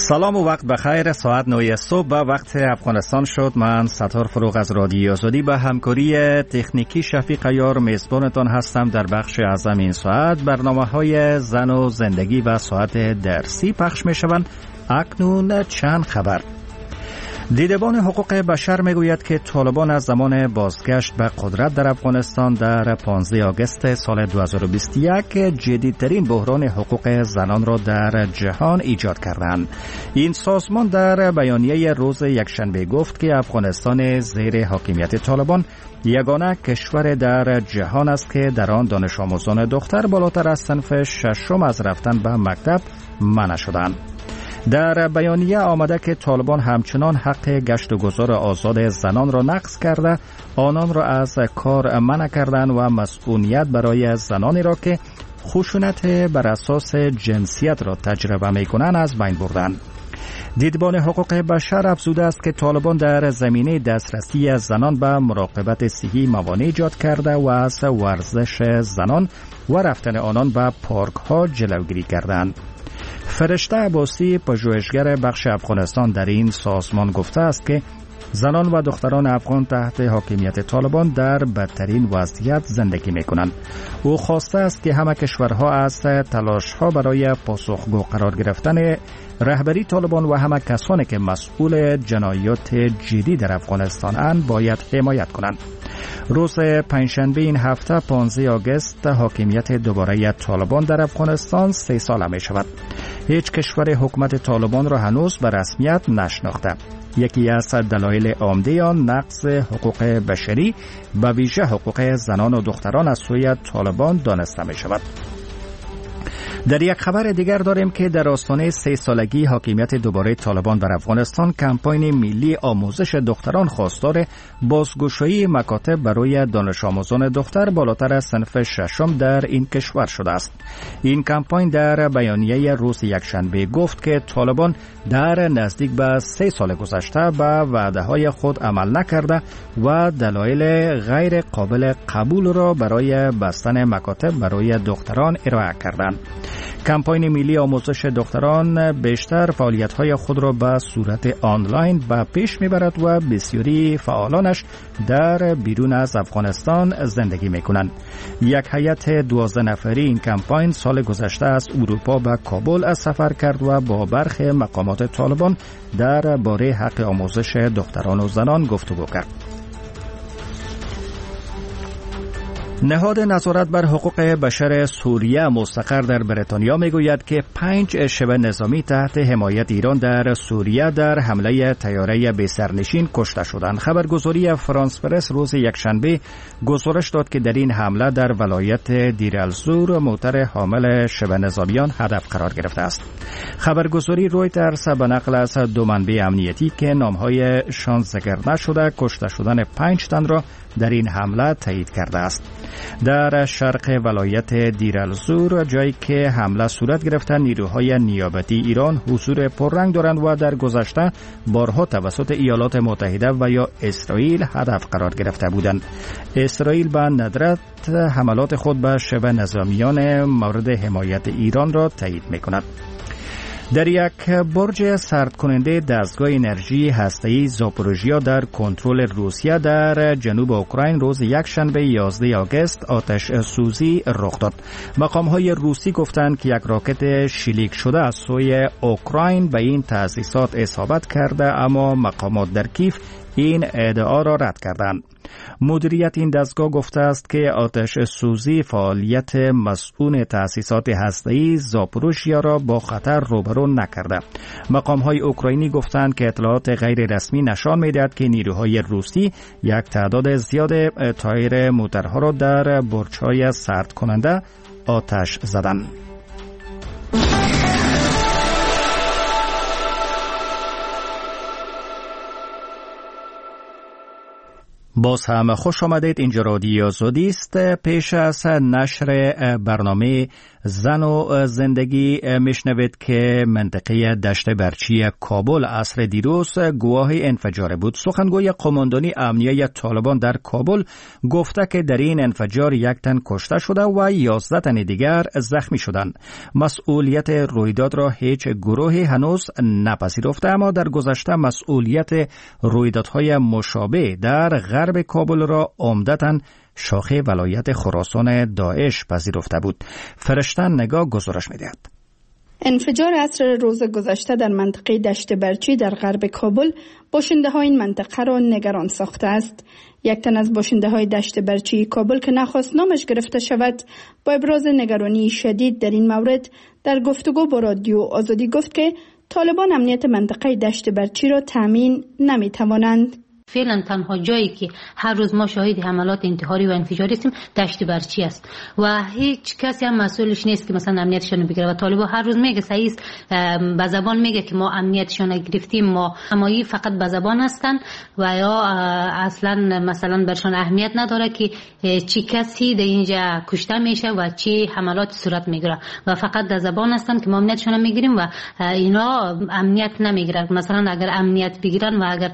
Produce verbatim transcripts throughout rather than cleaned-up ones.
سلام و وقت بخیر. ساعت نه صبح به وقت افغانستان شد. من ستار فروغ از رادیو آزادی به همکاری تکنیکی شفیق عیار میزبانتان هستم. در بخش اعظم این ساعت برنامه‌های زن و زندگی و ساعت درسی پخش می‌شوند. اکنون چند خبر. دیدبان حقوق بشر میگوید که طالبان از زمان بازگشت به قدرت در افغانستان در پانزده آگوست سال دو هزار و بیست و یک جدیدترین بحران حقوق زنان را در جهان ایجاد کردند. این سازمان در بیانیه روز یکشنبه گفت که افغانستان زیر حاکمیت طالبان یگانه کشور در جهان است که در آن دانش آموزان دختر بالاتر از صنف ششم از رفتن به مکتب منع شدند. در بیانیه آمده که طالبان همچنان حق گشت و گذار آزاد زنان را نقض کرده، آنان را از کار منع کردند و مسئولیت برای زنانی را که خشونت بر اساس جنسیت را تجربه می‌کنند از بین بردند. دیدبان حقوق بشر افزوده است که طالبان در زمینه دسترسی زنان به مراقبت صحی موانع ایجاد کرده و از ورزش زنان و رفتن آنان به پارک ها جلوگیری کردند. فرشته عباسی، پژوهشگر بخش افغانستان در این سازمان گفته است که زنان و دختران افغان تحت حاکمیت طالبان در بدترین وضعیت زندگی می‌کنند. او خواسته است که همه کشورها از تلاش‌ها برای پاسخگو قرار گرفتن رهبری طالبان و همه کسانی که مسئول جنایات جدی در افغانستان اند باید حمایت کنند. روز پنجشنبه این هفته پانزده آگوست حاکمیت دوباره طالبان در افغانستان سه ساله می شود. هیچ کشور حکومت طالبان را هنوز به رسمیت نشناخته. یکی از دلایل عمده آن نقض حقوق بشری و ویژه حقوق زنان و دختران از سوی طالبان دانسته می شود. در یک خبر دیگر داریم که در آستانه سه سالگی حاکمیت دوباره طالبان بر افغانستان کمپاین ملی آموزش دختران خواستار بازگشایی مکاتب برای دانش آموزان دختر بالاتر از صنف ششم در این کشور شده است. این کمپاین در بیانیه روز یکشنبه گفت که طالبان در نزدیک به سه سال گذشته به وعده‌های خود عمل نکرده و دلایل غیر قابل قبول را برای بستن مکاتب برای دختران ارائه کردند. کمپاین ملی آموزش دختران بیشتر فعالیت‌های خود را به صورت آنلاین به پیش می‌برد و بسیاری فعالانش در بیرون از افغانستان زندگی می‌کنند. یک هیئت دوازده نفری این کمپاین سال گذشته از اروپا به کابل از سفر کرد و با برخی مقامات طالبان درباره حق آموزش دختران و زنان گفتگو کرد. نهاد نظارت بر حقوق بشر سوریه مستقر در بریتانیا میگوید که پنج شبه نظامی تحت حمایت ایران در سوریه در حمله طیاره بی سرنشین کشته شدند. خبرگزاری فرانس پرس روز یکشنبه گزارش داد که در این حمله در ولایت دیر الزور موتر حامل شبه نظامیان هدف قرار گرفته است. خبرگزاری رویترز به نقل از دو منبع امنیتی که نام‌هایشان ذکر نشده کشته شدن پنج تن را در این حمله تایید کرده است. در شرق ولایت دیر الزور جایی که حمله صورت گرفته نیروهای نیابتی ایران حضور پررنگ دارند و در گذشته بارها توسط ایالات متحده و یا اسرائیل هدف قرار گرفته بودند. اسرائیل به ندرت حملات خود به شبه نظامیان مورد حمایت ایران را تایید می‌کند. در یک برج سرد کننده دستگاه انرژی هسته‌ای زاپوروژیا در کنترل روسیه در جنوب اوکراین روز یکشنبه یازده آگوست آتش سوزی رخ داد. مقام‌های روسی گفتند که یک راکت شلیک شده از سوی اوکراین به این تأسیسات اصابت کرده، اما مقامات در کیف این ادعا را رد کردند. مدیریت این دستگاه گفته است که آتش سوزی فعالیت مسئول تأسیسات هسته‌ای زاپوروژیا را با خطر روبرو نکرده. مقام‌های اوکراینی گفتند که اطلاعات غیر رسمی نشان می‌دهد که نیروهای روسی یک تعداد زیاد تایر موترها را در برج‌های سرد کننده آتش زدند. باز هم خوش آمدید. اینجا رادیو آزادی است. پیش از نشر برنامه زن و زندگی میشنوید که منطقه دشت برچی کابل عصر دیروز گواه انفجار بود. سخنگوی قماندانی امنیه طالبان در کابل گفته که در این انفجار یک تن کشته شده و یازده تن دیگر زخمی شدند. مسئولیت رویداد را هیچ گروهی هنوز نپذیرفته، اما در گذشته مسئولیت رویدادهای مشابه در غرب کابل را عمدتاً شاخه ولایت خراسان داعش پذیرفته بود. فرشتن نگاه گزارش می‌دهد. انفجار عصر روز گذشته در منطقه دشت برچی در غرب کابل باشنده های این منطقه را نگران ساخته است. یک تن از باشنده های دشت برچی کابل که نخواست نامش گرفته شود با ابراز نگرانی شدید در این مورد در گفتگو با رادیو آزادی گفت که طالبان امنیت منطقه دشت برچی را تامین نمی‌توانند. فعلا تنها جایی که هر روز ما شاهد حملات انتحاری و انفجاری هستیم دشت برچی است و هیچ کسی هم مسئولش نیست که مثلا امنیتشون بگیره و طالبان هر روز میگه صحیح به زبان میگه که ما امنیتشون گرفتیم، ما امایی فقط به زبان هستن و یا اصلا مثلا برشان اهمیت نداره که چی کسی در اینجا کشته میشه و چی حملات صورت میگیره و فقط در زبان هستن که ما امنیتشون میگیریم و اینا امنیت نمیگیرن. مثلا اگر امنیت بگیرن و اگر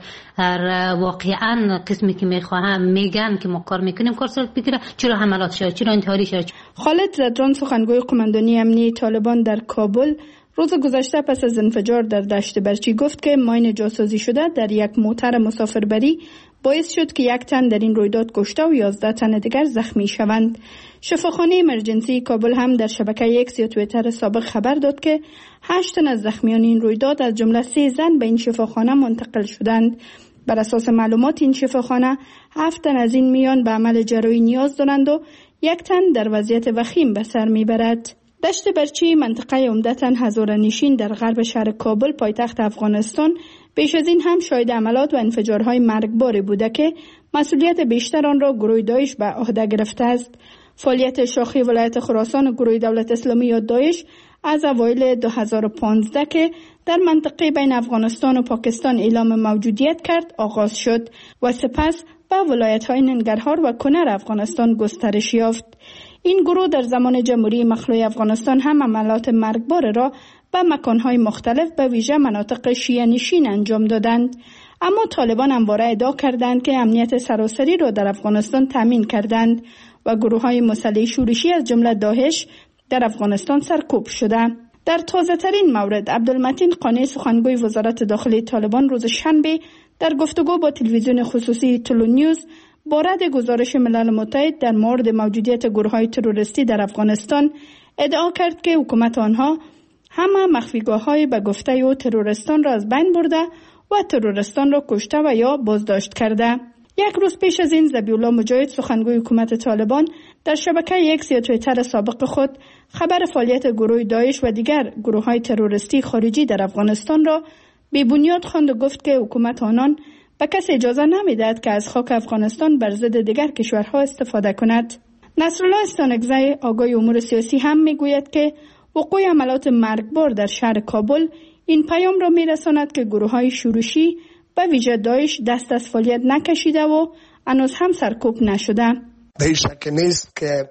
واقعا قسمی که میخواهم میگن که ما کار میکنیم کار صورت بگیره، چرا حملات شد، چرا انتحاری شد؟ خالد ردران سخنگوی قماندانی امنیه طالبان در کابل روز گذشته پس از انفجار در دشت برچی گفت که ماین جاسازی شده در یک موتر مسافربری باعث شد که یک تن در این رویداد کشته و یازده تن دیگر زخمی شوند. شفاخانه امرجنسی کابل هم در شبکه اکس یا توییتر سابق خبر داد که هشت تن از زخمیان این رویداد از جمله سه زن به این شفاخانه منتقل شدند. بر اساس معلومات این شفاخانه هفت تن از این میان به عمل جراحی نیاز دارند و یک تن در وضعیت وخیم به سر میبرد. دشت برچی منطقه عمدتاً هزاره‌نشین در غرب شهر کابل پایتخت افغانستان پیش از این هم شاهد عملات و انفجارهای مرگباری بوده که مسئولیت بیشتر آن را گروه داعش به عهده گرفته است. فعالیت شاخه ولایت خراسان و گروه دولت اسلامی یا داعش از اوایل دو هزار و پانزده که در منطقه بین افغانستان و پاکستان اعلام موجودیت کرد آغاز شد و سپس به ولایت‌های ننگرهار و کنر افغانستان گسترش یافت. این گروه در زمان جمهوری مخلوع افغانستان هم عملات مرگبار را به مکان‌های مختلف به ویژه مناطق شیعه نشین انجام دادند. اما طالبان همواره ادعا کردند که امنیت سراسری را در افغانستان تامین کردند و گروه‌های مسلح شورشی از جمله داعش در افغانستان سرکوب شده. در تازه ترین مورد عبدالمتین قانی سخنگوی وزارت داخلی طالبان روز شنبه در گفتگو با تلویزیون خصوصی تلو نیوز با رد گزارش ملل متحد در مورد موجودیت گروه‌های تروریستی در افغانستان ادعا کرد که حکومت آنها همه مخفیگاه‌های به گفته او تروریستان را از بین برده و تروریستان را کشته و یا بازداشت کرده. یک روز پیش از این ذبیح‌الله مجاهد سخنگوی حکومت طالبان در شبکه اکس یا توییتر سابق خود خبر فعالیت گروه داعش و دیگر گروه‌های تروریستی خارجی در افغانستان را بی بنیاد خواند و گفت که حکومت آنان به کسی اجازه نمی‌دهد که از خاک افغانستان بر ضد دیگر کشورها استفاده کند. نصرالله استانکزی آگاه امور سیاسی هم میگوید که وقوع عملات مرگبار در شهر کابل این پیام را میرساند که گروه‌های شورشی به ویژه داعش دست از فعالیت نکشیده و هنوز هم سرکوب نشده. به این شک نیست که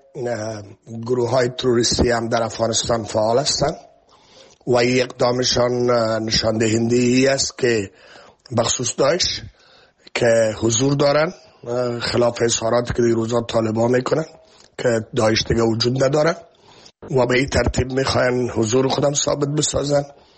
گروه‌های تروریستی هم در افغانستان فعال هستند و این اقدامشان نشان دهنده ای است که بخصوص داعش که حضور دارن، خلاف اظهاراتی که در روزا طالبان میکنن که داعش دیگه وجود نداره و به این ترتیب میخواین حضور خودم ثابت بسازن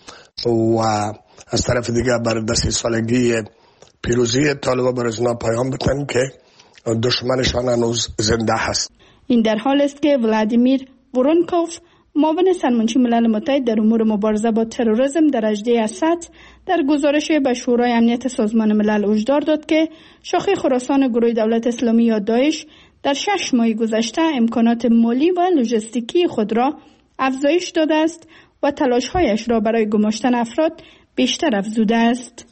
و از طرف دیگه بر دست سالگی پیروزی طالبان بر ازنا پیام بتن که دشمنشان هنوز زنده هست. این در حال است که ولادیمیر ورونکوف معاون سرمنشی ملل متحد در امور مبارزه با تروریسم در اژده اسد در گزارش به شورای امنیت سازمان ملل هشدار داد که شاخه خراسان گروه دولت اسلامی یا داعش در شش ماه گذشته امکانات مالی و لوجستیکی خود را افزایش داده است و تلاش‌هایش را برای گماشتن افراد بیشتر افزوده است.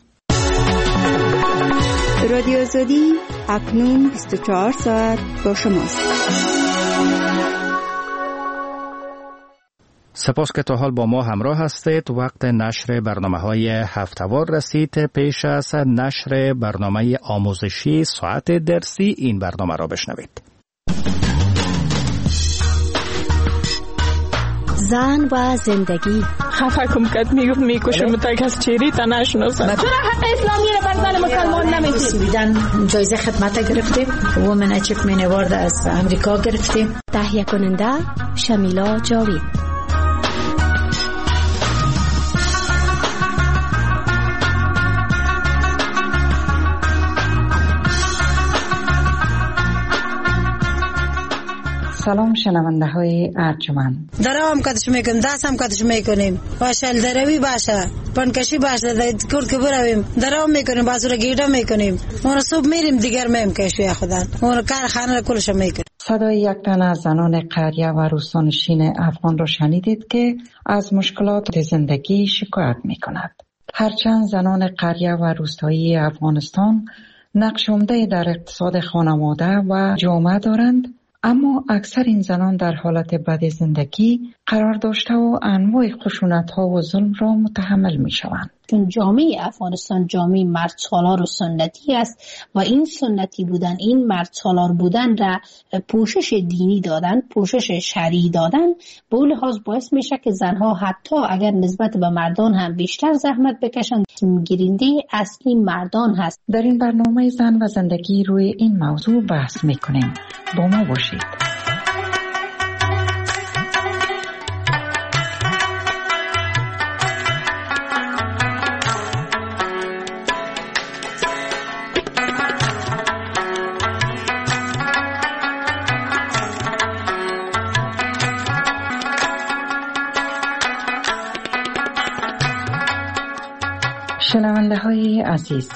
رادیو آزادی اکنون بیست و چهار ساعت با شماست. سپاس که تا حال با ما همراه هستید. وقت نشر برنامه‌های هفته‌وار رسید. پیش از نشر برنامه آموزشی ساعت درسی این برنامه را بشنوید. زن و زندگی. خفه کم کد میگفت میکشم تا کس چیری تا نشناسم. چرا حق اسلامی را بر زن مسلمان نمیدید؟ سویدن جایزه خدمت گرفتیم. وومن اچیومنت اوارد از امریکا گرفتیم. تهیه کننده شمیلا جاوید. سلام شنونده های ارجمند. درام کدش میکنیم، دست هم کدش میکنیم. باشل دروی باشه، پنکشی باشه، کرد که برویم درام میکنیم، بازور گیرا میکنیم. اون صبح میریم دیگر میم کشوی خدا. اون کار خانه کلش میکنیم. صدای یک تن از زنان قریه و روستانشین افغان را شنیدید که از مشکلات زندگی شکایت میکند. هرچند زنان قریه و روستایی افغانستان نقش عمده در اقتصاد خانواده و جامعه دارند، اما اکثر این زنان در حالت بد زندگی قرار داشته و انواع خشونت‌ها و ظلم را متحمل می‌شوند. چون جامعه افغانستان جامعه مرد سالار و سنتی است و این سنتی بودن، این مرد سالار بودن را پوشش دینی دادن، پوشش شرعی دادن، به اون لحاظ باعث میشه که زنها حتی اگر نسبت به مردان هم بیشتر زحمت بکشند، گیرنده اصلی مردان هست. در این برنامه زن و زندگی روی این موضوع بحث میکنیم. با ما باشید. شنونده های عزیز،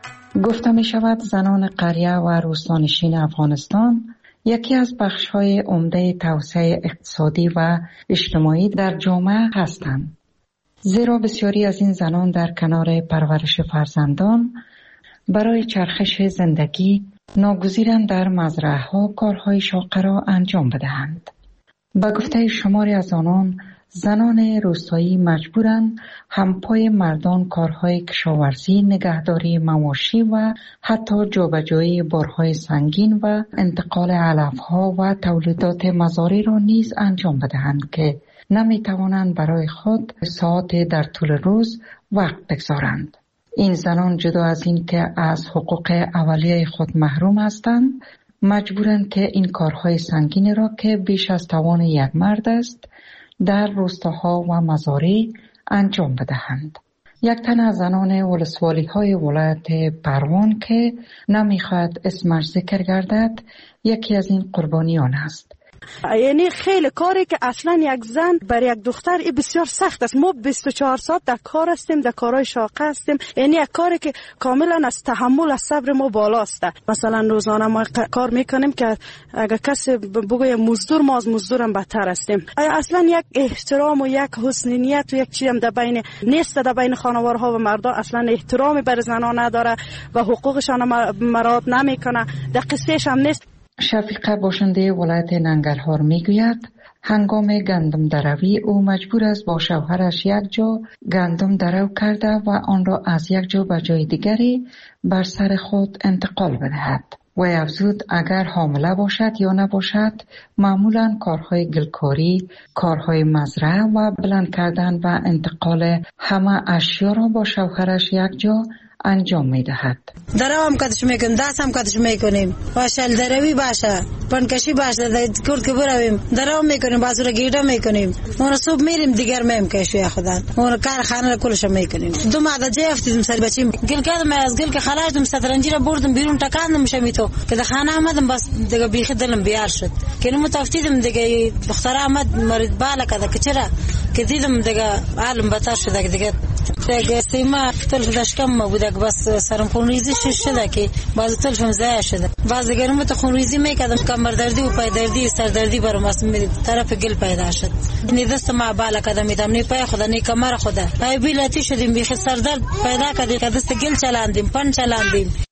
گفته می شود زنان قریه و روستانشین افغانستان یکی از بخش های عمده توسعه اقتصادی و اجتماعی در جامعه هستند. زیرا بسیاری از این زنان در کنار پرورش فرزندان برای چرخش زندگی ناگزیرند در مزرعه ها کارهای شاقه را انجام بدهند. به گفته شماری از آنان، زنان روستایی مجبورند همپای مردان کارهای کشاورزی، نگهداری مواشی و حتی جابجایی بارهای سنگین و انتقال علفها و تولیدات مزاری را نیز انجام بدهند که نمی توانند برای خود ساعت در طول روز وقت بگذارند. این زنان جدا از این که از حقوق اولیه خود محروم هستند، مجبورند که این کارهای سنگین را که بیش از توان یک مرد است در روستاها و مزارع انجام بدهند. یک تن از زنان ولسوالی های ولایت پروان که نمیخواهد اسمش ذکر گردد یکی از این قربانیان است. یعنی خیلی کاری که اصلا یک زن بر یک دختر ای بسیار سخت است. ما بیست و چهار ساعت در کار هستیم، در کارهای شاقه هستیم. یعنی یک کاری که کاملا از تحمل، از صبر ما بالاست. مثلا روزانه ما کار میکنیم که اگر کسی بگه مزدور، ما از مزدورم بدتر هستیم. اصلا یک احترام و یک حسن نیت و یک چیزی هم در بین نیست، در بین خانوارها و مردان. اصلا احترامی بر زنان نداره و حقوقشان مراعات نمیکنه. در قصهش هم نیست. شفیقه باشنده ولایت ننگرهار میگوید هنگام گندم دروی او مجبور است با شوهرش یک جا گندم درو کرده و آن را از یک جا به جای دیگری بر سر خود انتقال بدهد. و افزود اگر حامله باشد یا نباشد معمولا کارهای گلکاری، کارهای مزرعه و بلند کردن و انتقال همه اشیا را با شوهرش یک جا انجام میدهد. درام کدش میکنیم، دست هم کدش میکنیم. باشل دروی باشه، پنکشی باشه، کرد که برویم درام میکنیم، بازور گیرا میکنیم. اون صبح میریم دیگر میم کشوی خدا. اون کار خانه کلش میکنیم. دو ماه جای افتیدم سر بچیم. گل کردم از گل که خلاص دم سترنجی را بردم بیرون تکاندم میشم تو که در خانه آمدم بس دیگه بیخ دلم بیار شد. که نمو تفتیدم دیگه دختر آمد مرید بالا کده که چرا که دیدم دیگه عالم بتر شده دیگه دیگه سیما تلف داشکم بود بس سرم خونریزی شده که بعضی تلفم ضایع شده. بعضی دیگه نمو خونریزی میکردم کمر دردی و پای دردی سر دردی برام از طرف گل پیدا شد. نی دست ما بالا کده میدم نی پای خدا نی کمر خدا. ای بیلاتی شدیم بیخ سر درد پیدا کردیم که دست گل چلاندیم پن چلاندیم.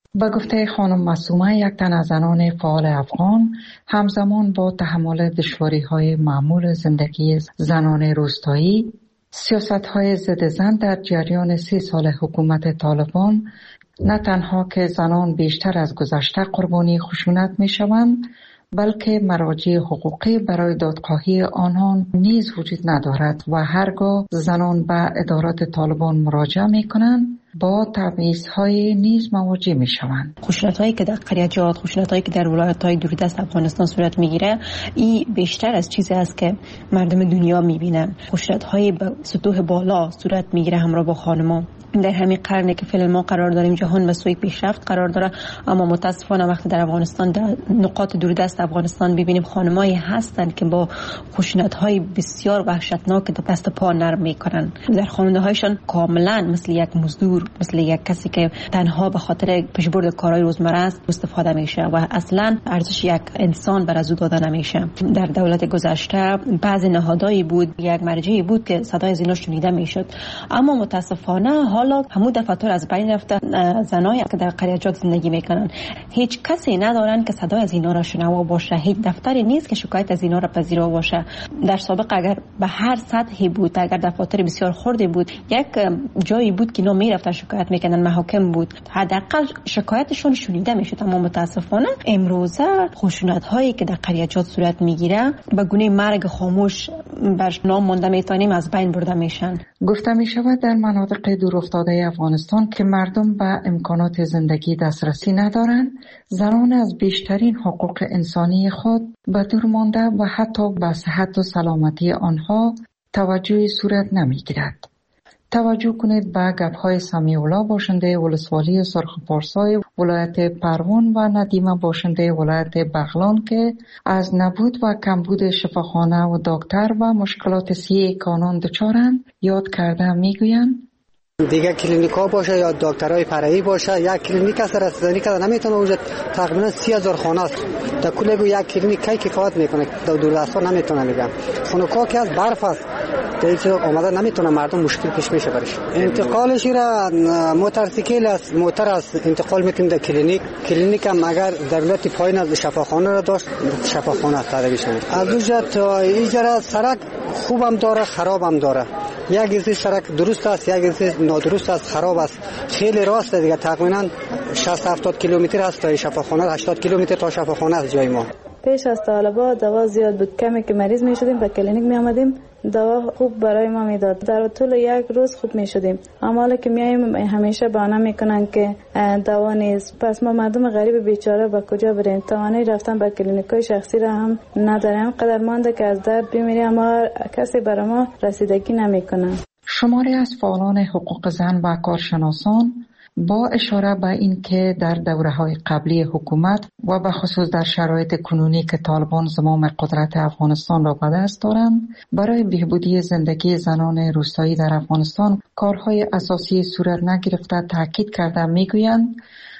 به گفته خانم معصومه، یک تن از زنان فعال افغان همزمان با تحمل دشواری‌های معمول زندگی زنان روستایی، سیاست‌های ضد زن در جریان سی سال حکومت طالبان، نه تنها که زنان بیشتر از گذشته قربانی خشونت می‌شوند، بلکه مراجع حقوقی برای دادخواهی آنان نیز وجود ندارد و هرگاه زنان به ادارات طالبان مراجعه می‌کنند با تبعیض‌های نیز مواجه می‌شوند. خشونت‌هایی که در قریچات، خشونت‌هایی که در ولایت‌های دوردست افغانستان صورت می‌گیره، این بیشتر از چیزی است که مردم دنیا می‌بینن. خشونت‌های به سطوح بالا صورت می‌گیره همراه با خانم‌ها. در همین قرنی که فعلا ما قرار داریم جهان به سوی پیشرفت قرار داره، اما متاسفانه وقتی در افغانستان، در نقاط دوردست افغانستان ببینیم خانمایی هستند که با خشونت‌های بسیار وحشتناک دست پا نرم میکنن. در خانواده‌هایشان کاملا مثل یک مزدور، مثل یک کسی که تنها به خاطر پیشبرد کارهای روزمره است استفاده میشه و اصلا ارزش یک انسان بر از او داده نمیشه. در دولت گذشته بعضی نهادهایی بود، یک مرجعی بود که صدای زنا شنیده میشد، اما متاسفانه حالا همون دفاتر از بین رفته. زنایی که در قریچات زندگی میکنن هیچ کسی ندارن که صدای از اینا را شنوا باشه، هیچ دفتری نیست که شکایت از اینا را پذیرا باشه. در سابق اگر به هر سطحی بود، اگر دفاتر بسیار خردی بود، یک جایی بود که اینا میرفتن شکایت میکنن، محاکم بود، حداقل شکایتشون شنیده میشد. اما متاسفانه امروزه خشونت هایی که در قریچات صورت میگیره به گونه مرگ خاموش بر نام مانده میتونیم از بین برده میشن. گفته می شود در مناطق دورافتاده افغانستان که مردم به امکانات زندگی دسترسی ندارند، زنان از بیشترین حقوق انسانی خود به دور مانده و حتی به صحت و سلامتی آنها توجهی صورت نمی گیرد. توجه کنید به گپ‌های سمیع الله باشنده ولسوالی سرخپارسای ولایت پروان و ندیمه باشنده ولایت بغلان که از نبود و کمبود شفاخانه و دکتر و مشکلات صحی کانون دچارند یاد کرده میگویند دیگه کلینیک ها باشه یا دکترای فرعی باشه، یک کلینیک است رسیدگی که نمیتونه وجود. تقریبا سی هزار خانه است در کل یک کلینیک کی کفایت میکنه. در دوردستا نمیتونه میگم خونکا که از برف است دیگه اومده نمیتونه مردم مشکل پیش میشه برش. انتقالش را موتورسیکل است، موتور است انتقال میکنه در کلینیک. کلینیک هم اگر ضرورت پایین از شفاخانه را داشت شفاخانه است داده میشه. از اونجا تا اینجا سرک خوبم داره خرابم داره. یک از سرک درست است، یک از نادرست است، خراب است، خیلی راست دیگه. تقریبا شصت هفتاد کیلومتر است تا شفاخانه، هشتاد کیلومتر تا شفاخانه است جای ما. پیش از طالبا دوا زیاد بود، کمی که مریض می شدیم به کلینیک می آمدیم دوا خوب برای ما میداد، در طول یک روز خوب می شدیم. اما حالا که میایم همیشه بهانه میکنن که دوا نیست. پس ما مردم غریب بیچاره به کجا بریم؟ توانایی رفتن به کلینیکای شخصی را هم نداریم. قدر مانده که از درد بمیریم اما کسی برای ما رسیدگی نمیکنه. شماری از فعالان حقوق زن و کارشناسان با اشاره به این که در دوره‌های قبلی حکومت و به خصوص در شرایط کنونی که طالبان زمام قدرت افغانستان را به دست دارند، برای بهبودی زندگی زنان روستایی در افغانستان کارهای اساسی صورت نگرفته تاکید کرده میگویند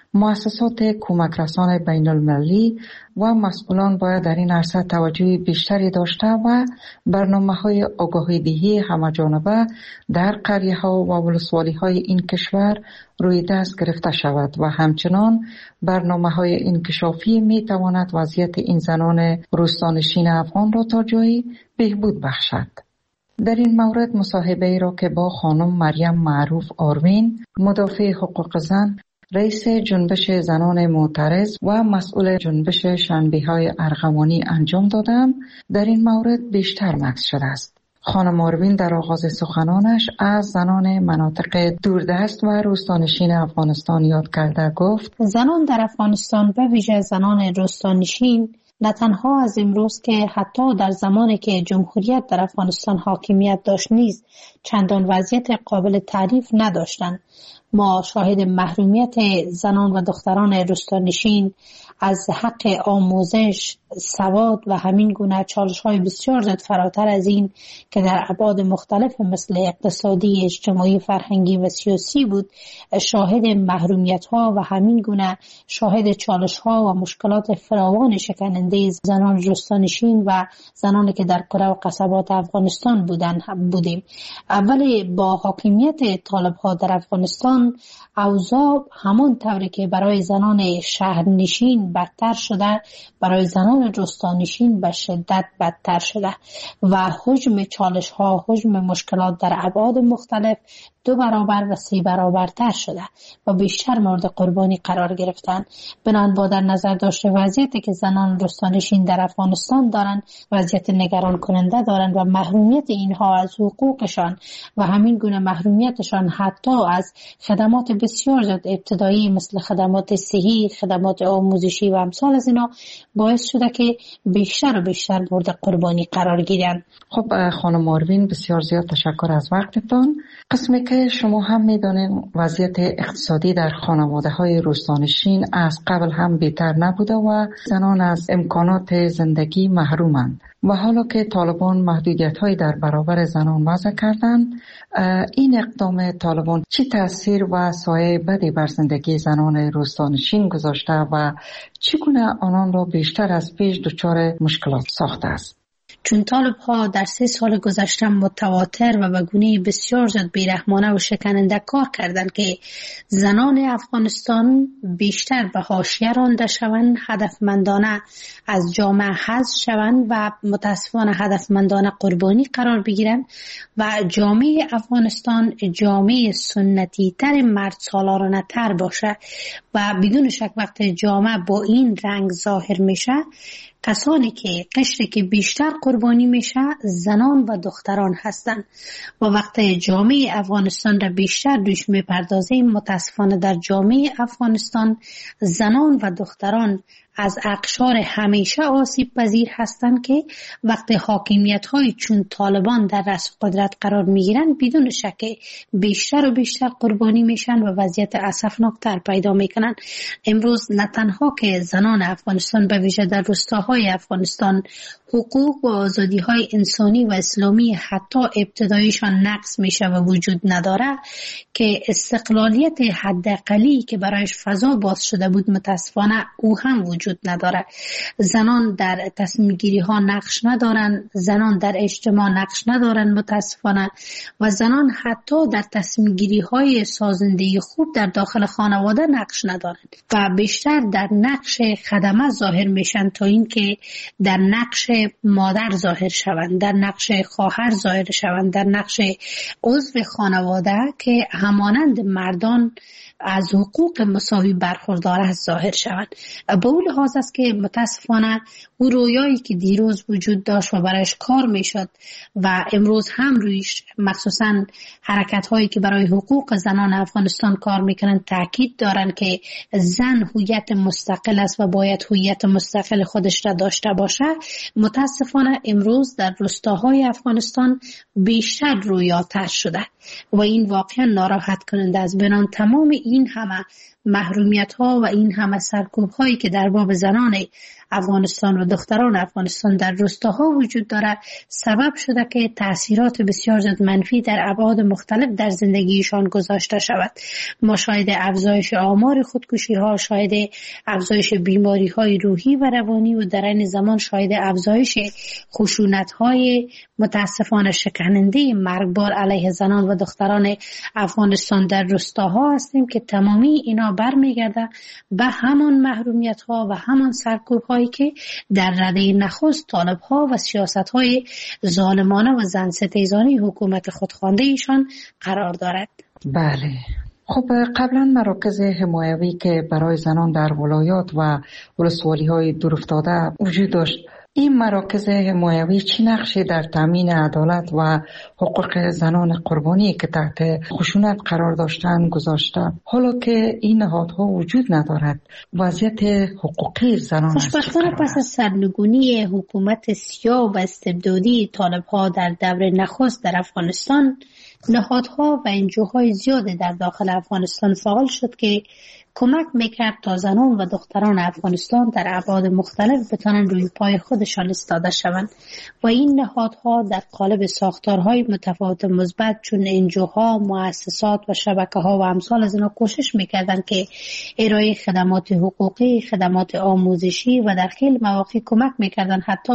مؤسسات کمک رسان بین المللی و مسئولان باید در این عرصه توجه بیشتری داشته و برنامه‌های آگاهی‌دهی همه‌جانبه در قریه‌ها و ولسوالی‌های این کشور روی دست گرفته شود و همچنان برنامه‌های انکشافی می‌تواند وضعیت این زنان روستانشین افغان را تا جایی بهبود بخشد. در این مورد مصاحبه‌ای را که با خانم مریم معروف آروین، مدافع حقوق زن، رئیس جنبش زنان معترض و مسئول جنبش شنبه‌های ارغوانی انجام دادم، در این مورد بیشتر مکث شده است. خانم آروین در آغاز سخنانش از زنان مناطق دوردست و روستانشین افغانستان یاد کرده گفت: زنان در افغانستان و ویژه زنان روستانشین نه تنها از امروز که حتی در زمانی که جمهوریت در افغانستان حاکمیت داشت نیز چندان وضعیت قابل تعریف نداشتند. ما شاهد محرومیت زنان و دختران روستانشین از حق آموزش، سواد و همین گونه چالش های بسیار زیاد فراتر از این که در ابعاد مختلف مثل اقتصادی، اجتماعی، فرهنگی و سیاسی بود شاهد محرومیت ها و همین گونه شاهد چالش ها و مشکلات فراوان شکننده زنان جستانشین و زنانی که در قرى و قصبات افغانستان بودن بودیم. اولی با حاکمیت طالب ها در افغانستان اوضاع همان طوری که برای زنان شهرنشین بدتر شده، برای زنان جستانشین به شدت بدتر شده و حجم چالش ها، حجم مشکلات در ابعاد مختلف دو برابر و سه برابر تر شده و بیشتر مورد قربانی قرار گرفتن. بنابراین با در نظر داشته وضعیتی که زنان جستانشین در افغانستان دارند، وضعیت نگران کننده دارند و محرومیت اینها از حقوقشان و همین گونه محرومیتشان حتی از خدمات بسیار زیاد ابتدایی مثل خدمات صحی، خدمات آموزشی و امثال از اینا باعث شده که بیشتر و بیشتر مورد قربانی قرار گیرند. خب خانم آروین، بسیار زیاد تشکر از وقتتان. قسمی که شما هم میدانید وضعیت اقتصادی در خانواده های روستانشین از قبل هم بهتر نبوده و زنان از امکانات زندگی محرومند و حالا که طالبان محدودیت های در برابر زنان وضع کردند، این اقدام طالبان چه تاثیر و سایه بدی بر زندگی زنان روستانشین گذاشته و چگونه آنان را بیشتر از پیش دچار مشکلات ساخته است؟ چون طالب ها در سه سال گذشته متواتر و به گونه بسیار زیاد بیرحمانه و شکننده کار کردند که زنان افغانستان بیشتر به حاشیه رانده شوند، هدفمندانه از جامعه حذف شوند و متاسفانه هدفمندانه قربانی قرار بگیرند و جامعه افغانستان جامعه سنتی تر، مرد سالارانه تر باشه و بدون شک وقت جامعه با این رنگ ظاهر میشه، کسانی که قشری که بیشتر قربانی میشه زنان و دختران هستند و وقت جامعه افغانستان را بیشتر روش میپردازیم، متاسفانه در جامعه افغانستان زنان و دختران از اقشار همیشه آسیب پذیر هستند که وقت حاکمیت های چون طالبان در رأس قدرت قرار میگیرند بدون شک بیشتر و بیشتر قربانی میشن و وضعیت اسفناکتر پیدا میکنن. امروز نه تنها که زنان افغانستان به ویژه در روستاهای افغانستان حقوق و آزادی های انسانی و اسلامی حتی ابتداییشان نقض میشه و وجود نداره، که استقلالیت حداقلی که برایش فضا باز شده بود متاسفانه او هم وجود نداره. زنان در تصمیم گیری ها نقش ندارن، زنان در اجتماع نقش ندارن متاسفانه و زنان حتی در تصمیم گیری های سازنده خوب در داخل خانواده نقش ندارن و بیشتر در نقش خدمه ظاهر میشن تا اینکه در نقش مادر ظاهر شوند، در نقش خواهر ظاهر شوند، در نقش عضو خانواده که همانند مردان از حقوق مساوی برخوردار است ظاهر شوند. به اون لحاظ است که متاسفانه او رویایی که دیروز وجود داشت و برایش کار میشد و امروز هم رویش مخصوصا حرکت هایی که برای حقوق زنان افغانستان کار میکنن تاکید دارن که زن هویت مستقل است و باید هویت مستقل خودش را داشته باشه، متاسفانه امروز در روستاهای افغانستان بیشتر رویاتر شده و این واقعا ناراحت کننده است. بنان تمام این همه محرومیت ها و این همه سرکوب هایی که در باب زنان افغانستان و دختران افغانستان در روستاها وجود داره سبب شده که تأثیرات بسیار زیاد منفی در ابعاد مختلف در زندگیشان گذاشته شود. ما شاهد افزایش آمار خودکشی ها، شاهد افزایش بیماری های روحی و روانی و در این زمان شاهد افزایش خشونت های متاسفانه شکننده مرگبار علیه زنان و دختران افغانستان در روستاها هستیم که تمامی اینا برمیگرده به همان محرومیت ها و همان سرکوب هایی که در رده نخست طالب ها و سیاست های ظالمانه و زن ستیزانه حکومت خودخوانده ایشان قرار دارد. بله. خب قبلا مراکز حمایوی که برای زنان در ولایات و ولسوالی های دورافتاده وجود داشت، این مراکز حمایوی چه نقشی در تامین عدالت و حقوق زنان قربانی که تحت خشونت قرار داشتن گذاشته؟ حالا که این نهادها وجود ندارد، وضعیت حقوقی زنان خوشبختانه پس از سرنگونی حکومت سیاه و استبدادی طالب‌ها در دور نخست در افغانستان، نهادها و انجوهای زیاده در داخل افغانستان فعال شد که کمک میکرد تا زنان و دختران افغانستان در ابعاد مختلف بتانن روی پای خودشان ایستاده شوند و این نهادها در قالب ساختارهای متفاوت مثبت چون انجوها، مؤسسات و شبکه‌ها و امثال از اینا کوشش میکردند که ارائه خدمات حقوقی، خدمات آموزشی و در خیلی مواقع کمک میکردند حتی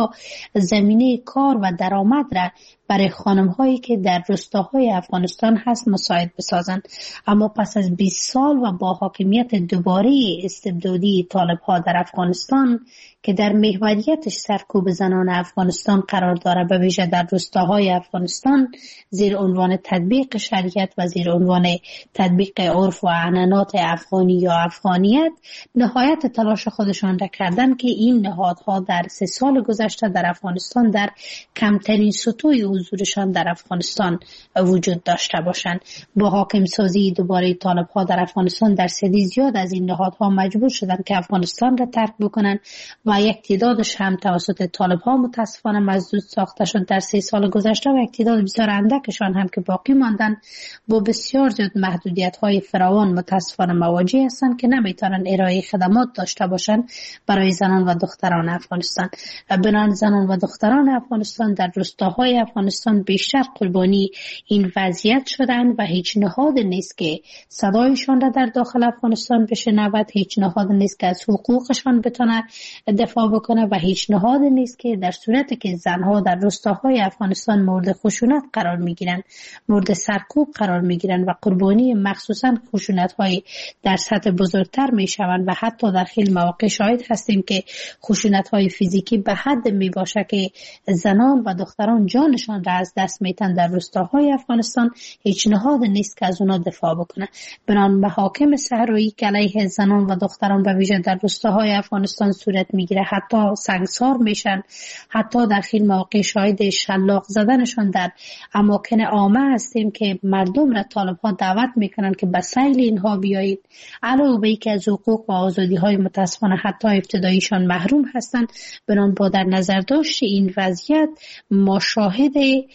زمینه کار و درآمد را برای خانم هایی که در روستاهای افغانستان هست مساعد بسازند. اما پس از بیست سال و با حاکمیت دوباره استبدادی طالب ها در افغانستان که در محوریتش سرکوب زنان افغانستان قرار داره، به ویژه در روستاهای افغانستان زیر عنوان تطبیق شریعت و زیر عنوان تطبیق عرف و عنعنات افغانی یا افغانیت، نهایت تلاش خودشان را کردن که این نهادها در سه سال گذشته در افغانستان در کمترین سطوح حضورشان در افغانستان وجود داشته باشند. با حاکم سازی دوباره طالب ها در افغانستان در سدی زیاد از این نهادها مجبور شدند که افغانستان را ترک بکنند و یک تعدادش هم توسط طالب ها متاسفانه مسدود ساخته شد در سه سال گذشته و یک تعداد بسیار اندکشان هم که باقی ماندن با بسیار زیاد محدودیت های فراوان متاسفانه مواجه هستند که نمیتونن ارائه خدمات داشته باشند برای زنان و دختران افغانستان. بنابراین زنان و دختران افغانستان در روستاهای افغانستان بیشتر قربانی این وضعیت شدند و هیچ نهاد نیست که صدایشان را در داخل افغانستان بشنود، هیچ نهاد نیست که از حقوقشان بتونه دفاع بکنه و هیچ نهاد نیست که در صورتی که زنها در روستاهای افغانستان مورد خشونت قرار میگیرن، مورد سرکوب قرار میگیرن و قربانی مخصوصا خشونت های در سطح بزرگتر میشوند و حتی در خیلی مواقع شاهد هستیم که خشونت های فیزیکی به حد میباشه که زنان و دختران جانشان را از دست میتن در روستاهای افغانستان. هیچ نهاد نیست که از اونا دفاع بکنه. بنابراین محاکم صحرایی که علیه زنان و دختران به ویژه در روستاهای افغانستان صورت میگیره، حتی سنگسار میشن، حتی در خیلی مواقع شاهد شلاق زدنشان در اماکن عامه هستیم که مردم را طالب ها دعوت میکنن که به سیل اینها بیایید، علاوه بر اینکه از حقوق و آزادی های متاسفانه حتی ابتداییشان محروم هستند. بنابراین با در نظر داشت این وضعیت ما شاهد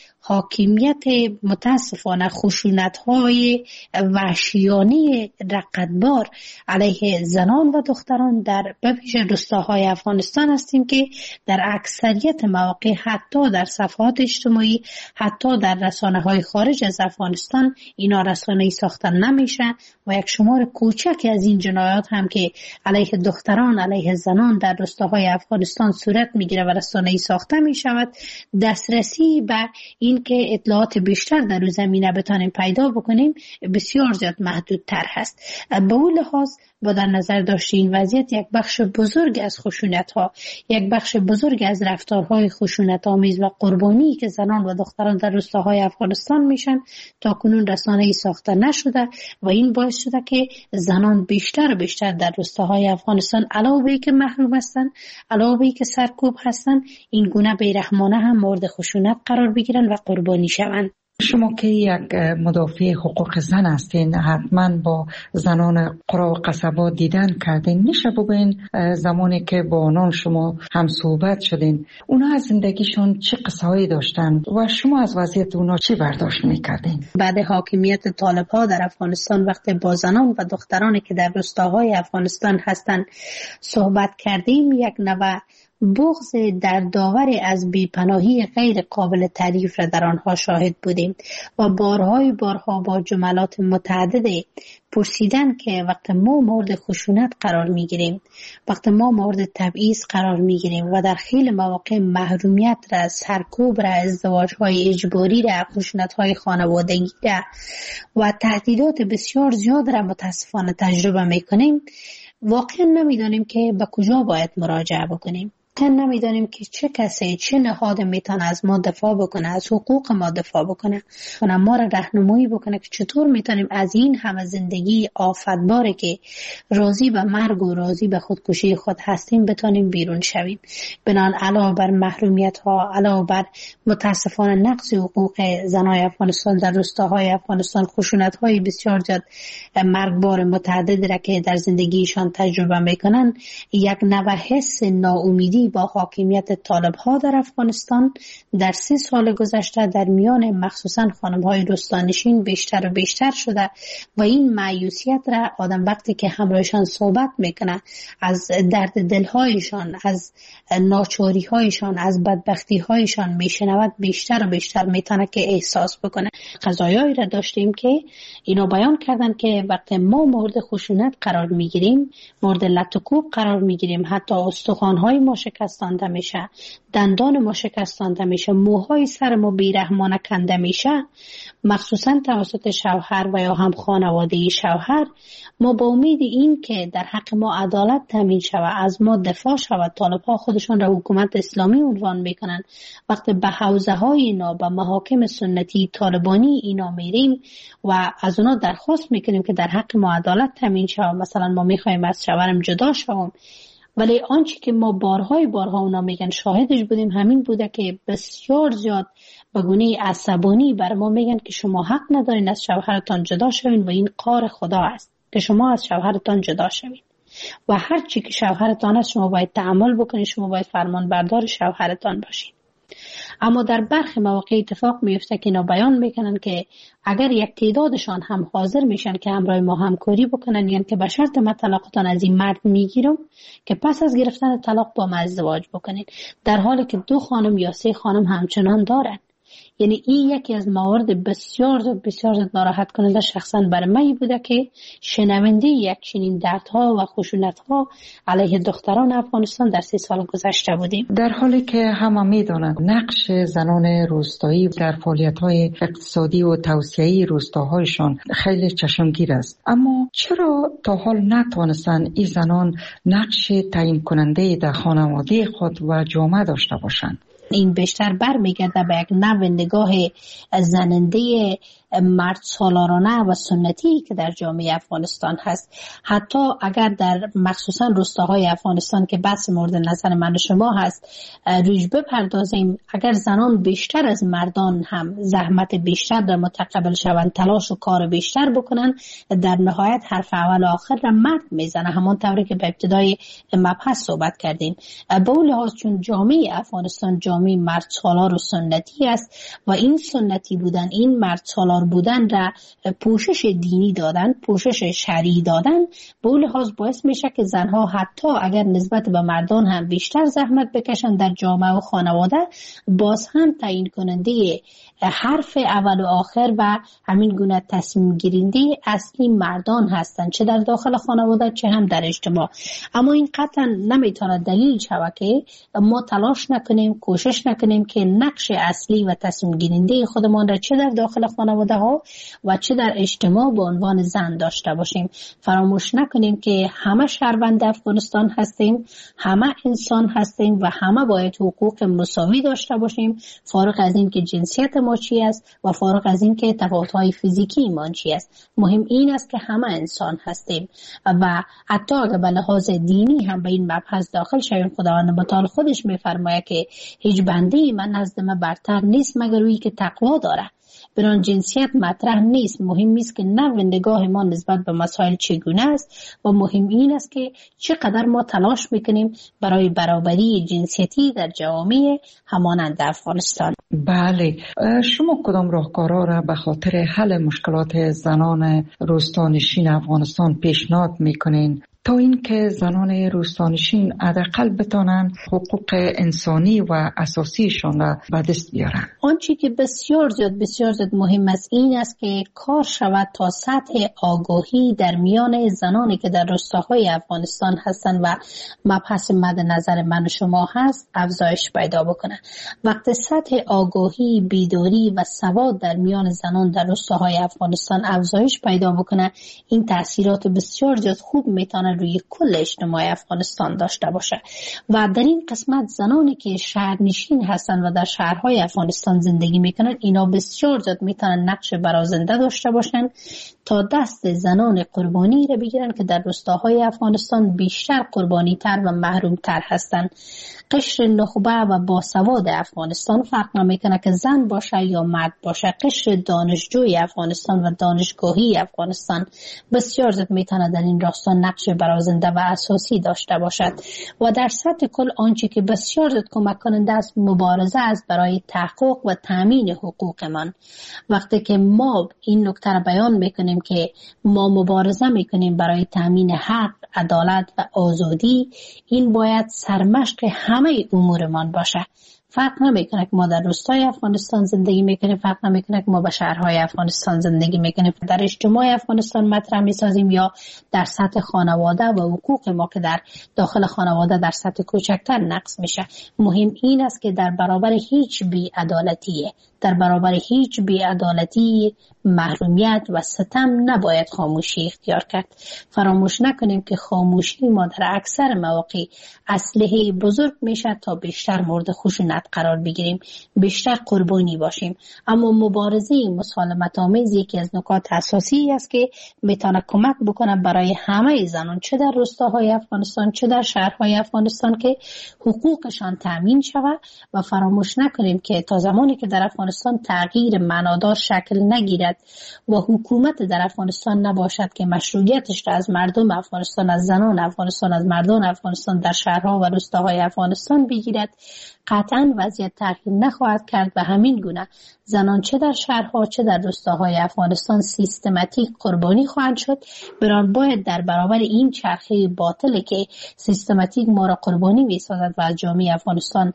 حاکمیت متاسفانه خشونت‌های وحشیانه رقتبار علیه زنان و دختران در بویژه روستاهای افغانستان هستیم که در اکثریت مواقع حتی در صفحات اجتماعی، حتی در رسانه‌های خارج از افغانستان اینا رسانه‌ای ساخته نمیشن و یک شمار کوچک از این جنایات هم که علیه دختران، علیه زنان در روستاهای افغانستان صورت میگیره و رسانه‌ای ساخته میشود، دسترسی به این که اطلاعات بیشتر در روی زمینه بتانیم پیدا بکنیم بسیار زیاد محدودتر هست. به اون لحاظ با در نظر داشت این وضعیت یک بخش بزرگ از خشونت ها، یک بخش بزرگ از رفتارهای خشونت آمیز و قربانی که زنان و دختران در روستاهای افغانستان میشن تا کنون رسانه‌ای ساخته نشده و این باعث شده که زنان بیشتر و بیشتر در روستاهای افغانستان علاوه بر اینکه محروم هستن، علاوه بر اینکه سرکوب هستن، این گونه بیرحمانه هم مورد خشونت قرار بگیرن و قربانی شوند. شما که یک مدافع حقوق زن هستین، حتما با زنان قرا و قصبات دیدن کردین. میشه بگوین زمانی که با آنان شما هم صحبت شدین، اونا از زندگیشون چه قصه هایی داشتن و شما از وضعیت اونا چی برداشت میکردین؟ بعد حاکمیت طالب ها در افغانستان وقتی با زنان و دخترانی که در روستاهای افغانستان هستن صحبت کردیم، یک نوع بغض در داور از بیپناهی غیر قابل تعریف را در آنها شاهد بودیم و بارهای بارها با جملات متعدد پرسیدن که وقت ما مورد خشونت قرار میگیریم، وقت ما مورد تبعیض قرار میگیریم و در خیلی مواقع محرومیت را، سرکوب را، ازدواج‌های اجباری را، خشونت‌های خانوادگی را و تهدیدات بسیار زیاد را متاسفانه تجربه میکنیم، واقعا نمیدانیم که به کجا باید مراجعه بکنیم. نمیدانیم که چه کسی، چه نهاد میتونه از ما دفاع بکنه، از حقوق ما دفاع بکنه و ما را راهنمایی بکنه که چطور میتونیم از این همه زندگی آفتباره که راضی به مرگ و راضی به خودکشی خود هستیم بتونیم بیرون شویم. بنان علاوه بر محرومیت ها، علاوه بر متاسفانه نقض حقوق زنای افغانستان در روستاهای افغانستان، خشونت های بسیار زیاد مرگبار متعدد را که در زندگیشان تجربه میکنن، یک نوع حس ناامیدی بازی با حاکمیت طالب ها در افغانستان در سه سال گذشته در میان مخصوصا خانم های روستانشین بیشتر و بیشتر شده و این مایوسیت را آدم وقتی که همراهشان صحبت میکنه از درد دلهایشان، از ناچاری هایشان، از بدبختی هایشان میشنود، بیشتر و بیشتر میتونه که احساس بکنه. قضایایی را داشتیم که اینو بیان کردن که وقتی ما مورد خشونت قرار میگیریم، مورد لطکوب قرار میگیریم، حتی استخوان‌های ما شکستانده میشه، دندان ما شکستانده میشه، موهای سر ما بیرحمانه کنده میشه، مخصوصا توسط شوهر و یا هم خانواده شوهر. ما با امید این که در حق ما عدالت تامین شود، از ما دفاع شود، طالب‌ها خودشون را حکومت اسلامی عنوان میکنن. وقتی به حوزه های اینا، به محاکم سنتی طالبانی اینا میریم و از اونا درخواست میکنیم که در حق ما عدالت تامین شود، مثلا ما میخوایم از شوهرم جدا شوم، ولی آنچه که ما بارهای بارها اونا میگن شاهدش بودیم همین بوده که بسیار زیاد به گونه عصبانی بر ما میگن که شما حق ندارین از شوهرتان جدا شوین و این قهر خدا است که شما از شوهرتان جدا شوین و هر چی که شوهرتان است شما باید تحمل بکنید، شما باید فرمان بردار شوهرتان باشین. اما در برخی مواقع اتفاق میفته که اینا بیان میکنن که اگر یک تعدادشان هم حاضر میشن که همراه ما همکاری بکنن، یعنی که به شرط من طلاقتان از این مرد میگیرم که پس از گرفتن طلاق با من ازدواج بکنین، در حالی که دو خانم یا سه خانم همچنان دارن. یعنی این یکی از موارد بسیار بسیار ناراحت کننده شخصا برای من بوده که شنونده یک چنین دردها و خشونت‌ها علیه دختران افغانستان در سه سال گذشته بودیم. در حالی که همه می‌دانند نقش زنان روستایی در فعالیت‌های اقتصادی و توسعه‌ای روستاهایشان خیلی چشمگیر است، اما چرا تا حال نتوانستند این زنان نقش تعیین کننده در خانواده خود و جامعه داشته باشند؟ این بیشتر برمیگرده به یک نوع نگاه زننده مرد سالارانه و سنتی که در جامعه افغانستان هست. حتی اگر در مخصوصا روستاهای افغانستان که بحث مورد نظر من و شما هست روش بپردازیم، اگر زنان بیشتر از مردان هم زحمت بیشتر در متقبل شوند، تلاش و کار بیشتر بکنن، در نهایت حرف اول و آخر را مرد میزنه، همون طوری که به ابتدای مبحث صحبت کردیم. به اون لحاظ چون جامعه افغانستان جامعه مرد سالار و سنتی است و این سنتی بودن، این مرد سالار بودن را پوشش دینی دادن، پوشش شرعی دادن، به اون لحاظ باعث میشه که زنها حتی اگر نسبت به مردان هم بیشتر زحمت بکشن در جامعه و خانواده، باز هم تعیین کننده حرف اول و آخر و همین گونه تصمیم گیرنده اصلی مردان هستند، چه در داخل خانواده چه هم در اجتماع. اما این قطعا نمیتونه دلیل شود که ما تلاش نکنیم، کوشش نکنیم که نقش اصلی و تصمیم گیرنده خودمان را چه در داخل خانواده ها و چه در اجتماع به عنوان زن داشته باشیم. فراموش نکنیم که همه شهروند افغانستان هستیم، همه انسان هستیم و همه باید حقوق مساوی داشته باشیم، فارغ از این که جنسیت ما چی است و فارغ از این که تفاوت‌های فیزیکی ایمان چی است. مهم این است که همه انسان هستیم و حتی اگر به لحاظ دینی هم به این مبحث داخل شویم، خداوند متعال خودش می‌فرماید که هیچ بنده من نزد من برتر نیست مگر اویی که تقوا داره. بران جنسیت مطرح نیست، مهم است که نوع نگاه ما نسبت به مسائل چگونه است و مهم این است که چقدر ما تلاش میکنیم برای برابری جنسیتی در جوامع همانند افغانستان. بله، شما کدام راهکارها را به خاطر حل مشکلات زنان روستانشین افغانستان پیشنهاد میکنین تا اینکه زنان روستانشین حداقل بتانن حقوق انسانی و اساسیشان را به دست بیارن؟ آنچه که بسیار زیاد بسیار زیاد مهم است این است که کار شود تا سطح آگاهی در میان زنانی که در روستاهای افغانستان هستند و مبحث مد نظر من و شما هست افزایش پیدا بکنه. وقتی سطح آگاهی، بیداری و سواد در میان زنان در روستاهای افغانستان افزایش پیدا بکنه، این تاثیرات بسیار زیاد خوب میتونه روی کل اجتماع افغانستان داشته باشه. و در این قسمت زنانی که شهرنشین هستن و در شهرهای افغانستان زندگی میکنن، اینا بسیار زیاد میتونن نقش برازنده داشته باشن تا دست زنان قربانی را بگیرن که در روستاهای افغانستان بیشتر قربانی تر و محروم تر هستند. قشر نخبه و باسواد افغانستان فرق نمیکنه که زن باشه یا مرد باشه. قشر دانشجوی افغانستان و دانشگاهی افغانستان بسیار زیاد میتونه در این راستا نقش برازنده و اساسی داشته باشد و در سطح کل آنچه که بسیار زیاد کمک کننده است مبارزه است برای تحقق و تامین حقوقمان. وقتی که ما این نکته را بیان میکنیم که ما مبارزه میکنیم برای تامین حق، عدالت و آزادی، این باید سرمشق همه امورمان باشه. فرق نمیکنه که ما در روستای افغانستان زندگی میکنیم، فرق نمیکنه که ما به شهرهای افغانستان زندگی میکنیم، در اجتماع افغانستان مطرح میسازیم یا در سطح خانواده و حقوق ما که در داخل خانواده در سطح کوچکتر نقض میشه. مهم این است که در برابر هیچ بی‌عدالتیه، در برابر هیچ بی‌عدالتی، محرومیت و ستم نباید خاموشی اختیار کرد. فراموش نکنیم که خاموشی ما در اکثر مواقع اسلحه بزرگ میشه تا بیشتر مورد خشونت قرار بگیریم، بیشتر قربانی باشیم. اما مبارزه مسالمت آمیز یکی از نکات اساسی است که میتونه کمک بکنه برای همه زنان، چه در روستاهای افغانستان چه در شهرهای افغانستان، که حقوقشان تامین شود. و فراموش نکنیم که تا زمانی که در افغانستان تغییر معنادار شکل نگیرد و حکومت در افغانستان نباشد که مشروعیتش را از مردم افغانستان، از زنان افغانستان، از مردان افغانستان در شهرها و روستاهای افغانستان بگیرد، قطعا وضعیت تغییر نخواهد کرد. و همین گونه زنان چه در شهرها چه در روستاهای افغانستان سیستماتیک قربانی خواهند شد. بران باید در برابر این چرخه باطل که سیستماتیک ما را قربانی می‌سازد و از جامعه افغانستان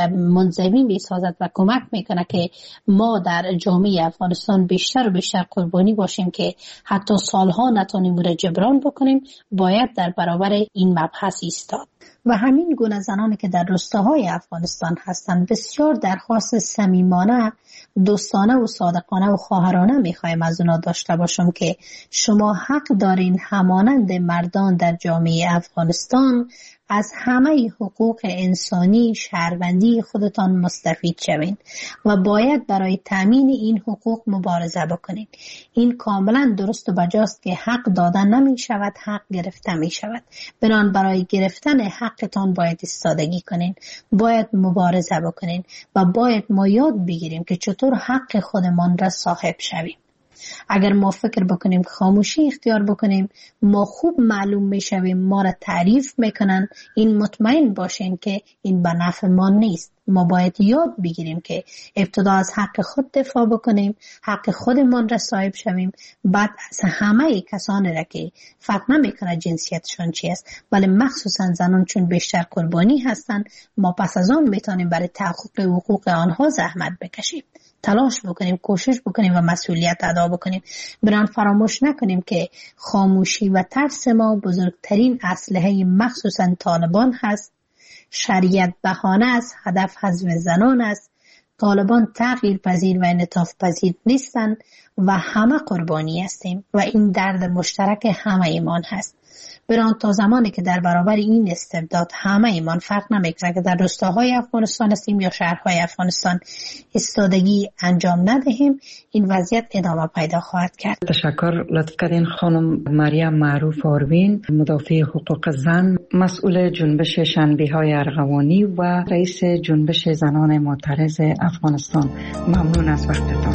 منزوی می‌سازد و کمک میکنه که ما در جامعه افغانستان بیشتر و بیشتر قربانی باشیم که حتی سالها نتونیم او را جبران بکنیم، باید در برابر این مبحث ایستاد. و همین گونه زنانی که در روستاهای افغانستان هستند بسیار درخواست صمیمانه، دوستانه و صادقانه و خواهرانه میخوایم از اونا داشته باشم که شما حق دارین همانند مردان در جامعه افغانستان از همه حقوق انسانی شهروندی خودتان مستفید شوین و باید برای تامین این حقوق مبارزه بکنید. این کاملا درست و بجاست که حق دادن نمی شود، حق گرفته می شود. بنان برای گرفتن حقتان باید ایستادگی کنین، باید مبارزه بکنین و باید ما یاد بگیریم که چطور حق خودمان را صاحب شویم. اگر ما فکر بکنیم خاموشی اختیار بکنیم، ما خوب معلوم میشویم، ما را تعریف میکنن، این مطمئن باشین که این به نفع ما نیست. ما باید یاد بگیریم که ابتدا از حق خود دفاع بکنیم، حق خودمان را صاحب شویم، بعد از همه کسانی را که فرق نمیکنه جنسیتشون چی است، ولی مخصوصا زنان چون بیشتر قربانی هستند، ما پس از آن میتونیم برای تحقق حقوق آنها زحمت بکشیم، تلاش بکنیم، کوشش بکنیم و مسئولیت ادا بکنیم. بران فراموش نکنیم که خاموشی و ترس ما بزرگترین اسلحه مخصوصا طالبان هست. شریعت بهانه است، هدف حذف زنان است. طالبان تغییر پذیر و انعطاف پذیر نیستند و همه قربانی هستیم و این درد مشترک همه ایمان هست. بران تا زمانی که در برابر این استبداد همه ایمان فرق نمیکنه که در روستاهای افغانستان هستیم یا شهرهای افغانستان ایستادگی انجام ندهیم، این وضعیت ادامه پیدا خواهد کرد. تشکر. لطف کردین خانم مریم معروف آروین، مدافع حقوق زن، مسئول جنبش شنبه‌های ارغوانی و رئیس جنبش زنان معترض افغانستان. ممنون از وقتتان.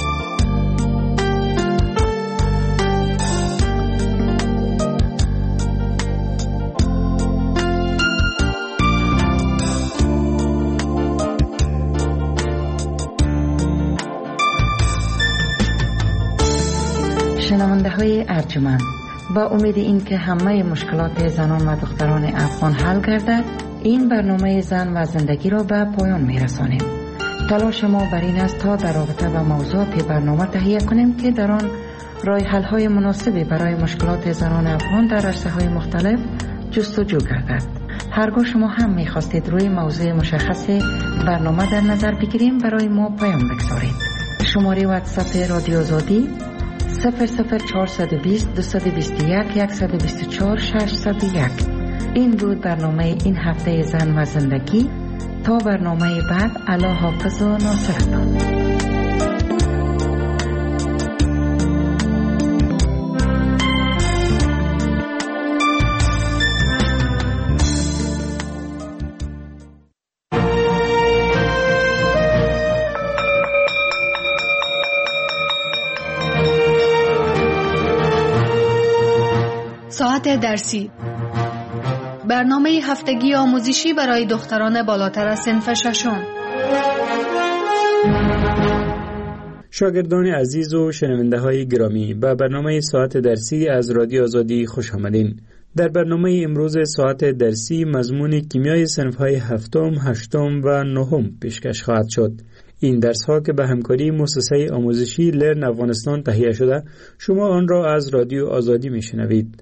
شنونده های ارجمند، با امید این که همه مشکلات زنان و دختران افغان حل گردد، این برنامه زن و زندگی را به پایان می رسانیم. تلاش ما بر این است تا در رابطه با موضوعات برنامه تهیه کنیم که در آن راه حل های مناسبی برای مشکلات زنان افغان در عرصه های مختلف جستجو گردد. هرگاه شما هم می خواستید روی موضوع مشخص برنامه در نظر بگیریم، برای ما پیام بگذارید. شماره واتساپ رادیو آزادی صفر صفر چهارصد و بیست دویست و بیست و یک صد و بیست و چهار ششصد و یک. این بود برنامه این هفته زن و زندگی. تا برنامه بعد، الله حافظ و ناصرتان. ساعت درسی، برنامه هفتگی آموزشی برای دختران بالاتر از صنف ششم. شاگردان عزیز و شنونده های گرامی، به برنامه ساعت درسی از رادیو آزادی خوش آمدین. در برنامه امروز ساعت درسی مضمون کیمیای صنف های هفتم، هشتم و نهم پیشکش خواهد شد. این درس ها که به همکاری مؤسسه آموزشی لرن افغانستان تهیه شده، شما آن را از رادیو آزادی میشنوید.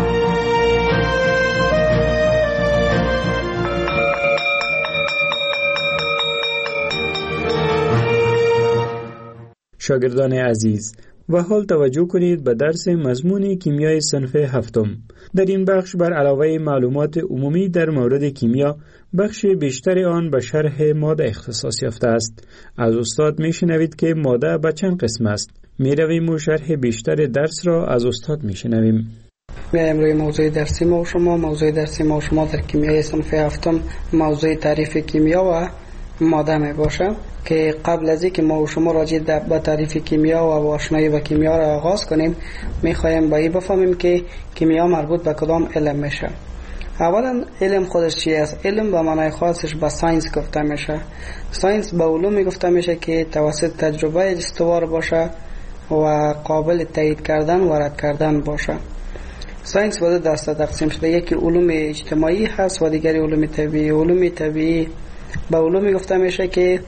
شاگردان عزیز، و حال توجه کنید به درس مضمون کیمیای صنف هفتم. در این بخش بر علاوه معلومات عمومی در مورد کیمیا، بخش بیشتر آن به شرح ماده اختصاص یافته است. از استاد میشنوید که ماده به چند قسم است. میرویم و شرح بیشتر درس را از استاد میشنویم. امروز موضوع درسی ما شما موضوع درسی ما شما در کیمیای صنف هفتم موضوع تعریف کیمیا و ماده می باشه که قبل از اینکه ما و شما راجع به تعریف کیمیا و آشنایی با کیمیا را آغاز کنیم، میخوایم با این بفهمیم که کیمیا مربوط به کدام علم میشه. اولا علم خودش چی است؟ علم به معنای خاصش به ساینس گفته میشه. ساینس به علومی گفته میشه که توسط تجربه استوار باشه و قابل تایید کردن و رد کردن باشه. ساینس به دو دسته تقسیم شده، یکی علوم اجتماعی هست و دیگری علوم طبیعی. علوم طبیعی به علومی گفته میشه که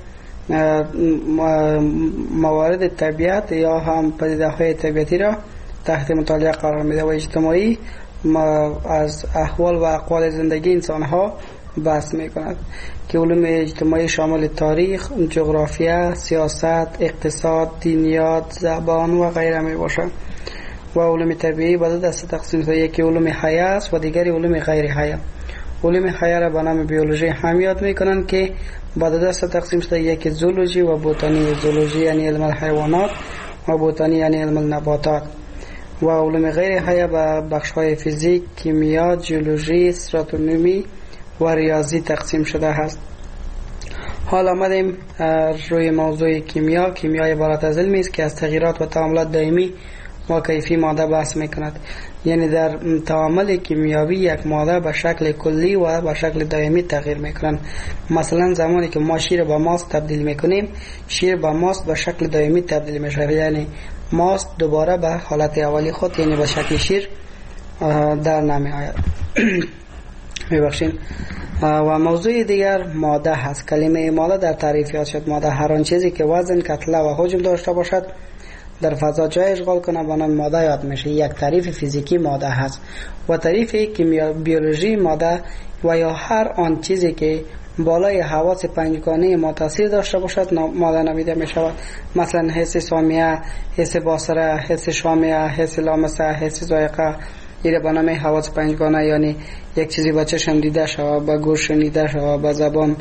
موارد طبیعت یا هم پدیده های طبیعتی را تحت مطالعه قرار میده، و اجتماعی از احوال و اقوال زندگی انسان ها بحث میکند که علوم اجتماعی شامل تاریخ، جغرافیا، سیاست، اقتصاد، دینیات، زبان و غیره می باشه. و علوم طبیعی به دو دسته تقسیم شده، یکی علوم حیه است و دیگری علوم غیر حیه. علوم حیه را به نام بیولوژی هم یاد میکنن که به دو دسته تقسیم شده، یکی زولوژی و بوتانی. زولوژی یعنی علم الحیوانات و بوتانی یعنی علم النباتات. و علوم غیر حیه به بخش های فیزیک، کیمیا، جیولوژی، استراتونومی و ریاضی تقسیم شده است. حال آمدیم روی موضوع کیمیا. کیمیا عبارت از علمی است که از تغییرات و تعاملات دائمی و کیفی ماده بحث میکند. یعنی در تعامل کیمیاوی یک ماده به شکل کلی و به شکل دائمی تغییر میکنند. مثلا زمانی که ما شیر به ماست تبدیل میکنیم، شیر به ماست به شکل دائمی تبدیل میشه، یعنی ماست دوباره به حالت اولی خود یعنی به شکل شیر در نمی آید. میبخشین. و موضوع دیگر ماده هست. کلمه ماده در تعریف یاد شد. ماده هر آن چیزی که وزن، کتله و حجم داشته باشد در فضا جای اشغال کنه به نام ماده یاد میشه. یک تعریف فیزیکی ماده هست. و تعریف کیمیا بیولوژی ماده و یا هر آن چیزی که بالای حواس پنجگانه ما تاثیر داشته باشد ماده نامیده می شود. مثلا حس سامیه، حس بصره، حس شامه، حس لامسه، حس ذائقه، این به نام حواس پنجگانه، یعنی یک چیزی با چشم دیده شود، با گوش شنیده شود، با زبان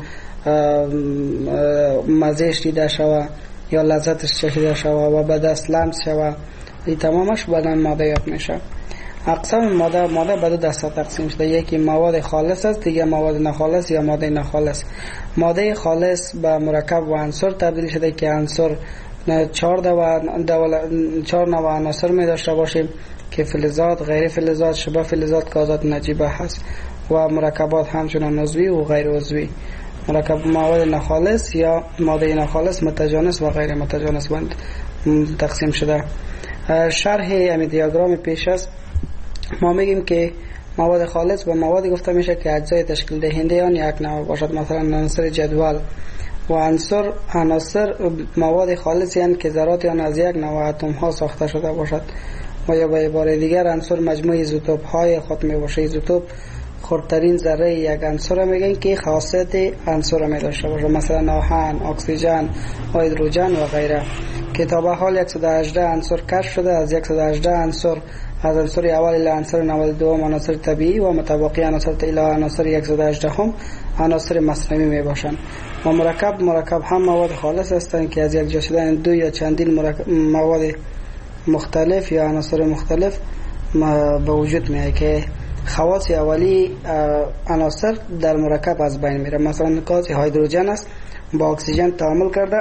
مزهش دیده شود یا لذتش چشیده شود و به دست لمس شود، این تمامش به نام ماده یاد میشه. اقسام ماده ماده به دو دسته تقسیم شده، یکی مواد خالص است، دیگه مواد ناخالص یا ماده ناخالص. ماده خالص به مرکب و عنصر تبدیل شده که عنصر چهار چهار نوع عناصر می داشته باشیم که فلزات، غیر فلزات، شبه فلزات، گازات نجیبه هست و مرکبات همچنان عضوی و غیر عضوی. مرکب مواد ناخالص یا ماده ناخالص متجانس و غیر متجانس بند تقسیم شده. شرح همین دیاگرام پیش است. ما میگیم که مواد خالص به مواد گفته میشه که اجزای تشکیل دهنده آن یک نوع باشد، مثلا عناصر جدول. و عناصر عناصر مواد خالصی هستند که ذرات آن از یک نوع اتم ها ساخته شده باشد. و یا به عبارت دیگر عناصر مجموعه ایزوتوپ های خود می باشه. ایزوتوپ خردترین ذره یک عنصر میگن که خاصیت عنصر می داشته باشه، مثلا آهن، اکسیژن، هیدروژن و غیره. که تا به حال صد و هجده عنصر کشف شده. از صد و هجده عنصر، از عنصر اول الی عنصر نود و دو عناصر طبیعی و متبقی عناصر الی عناصر صد و هجده هم عناصر مصنوعی می باشند. و مرکب مرکب هم مواد خالص هستند که از یک جا شدن دو یا چندین مواد مختلف یا عناصر مختلف به وجود میاد که خواص اولی عناصر در مرکب از بین میره. مثلا گاز هیدروژن است، با اکسیژن تعامل کرده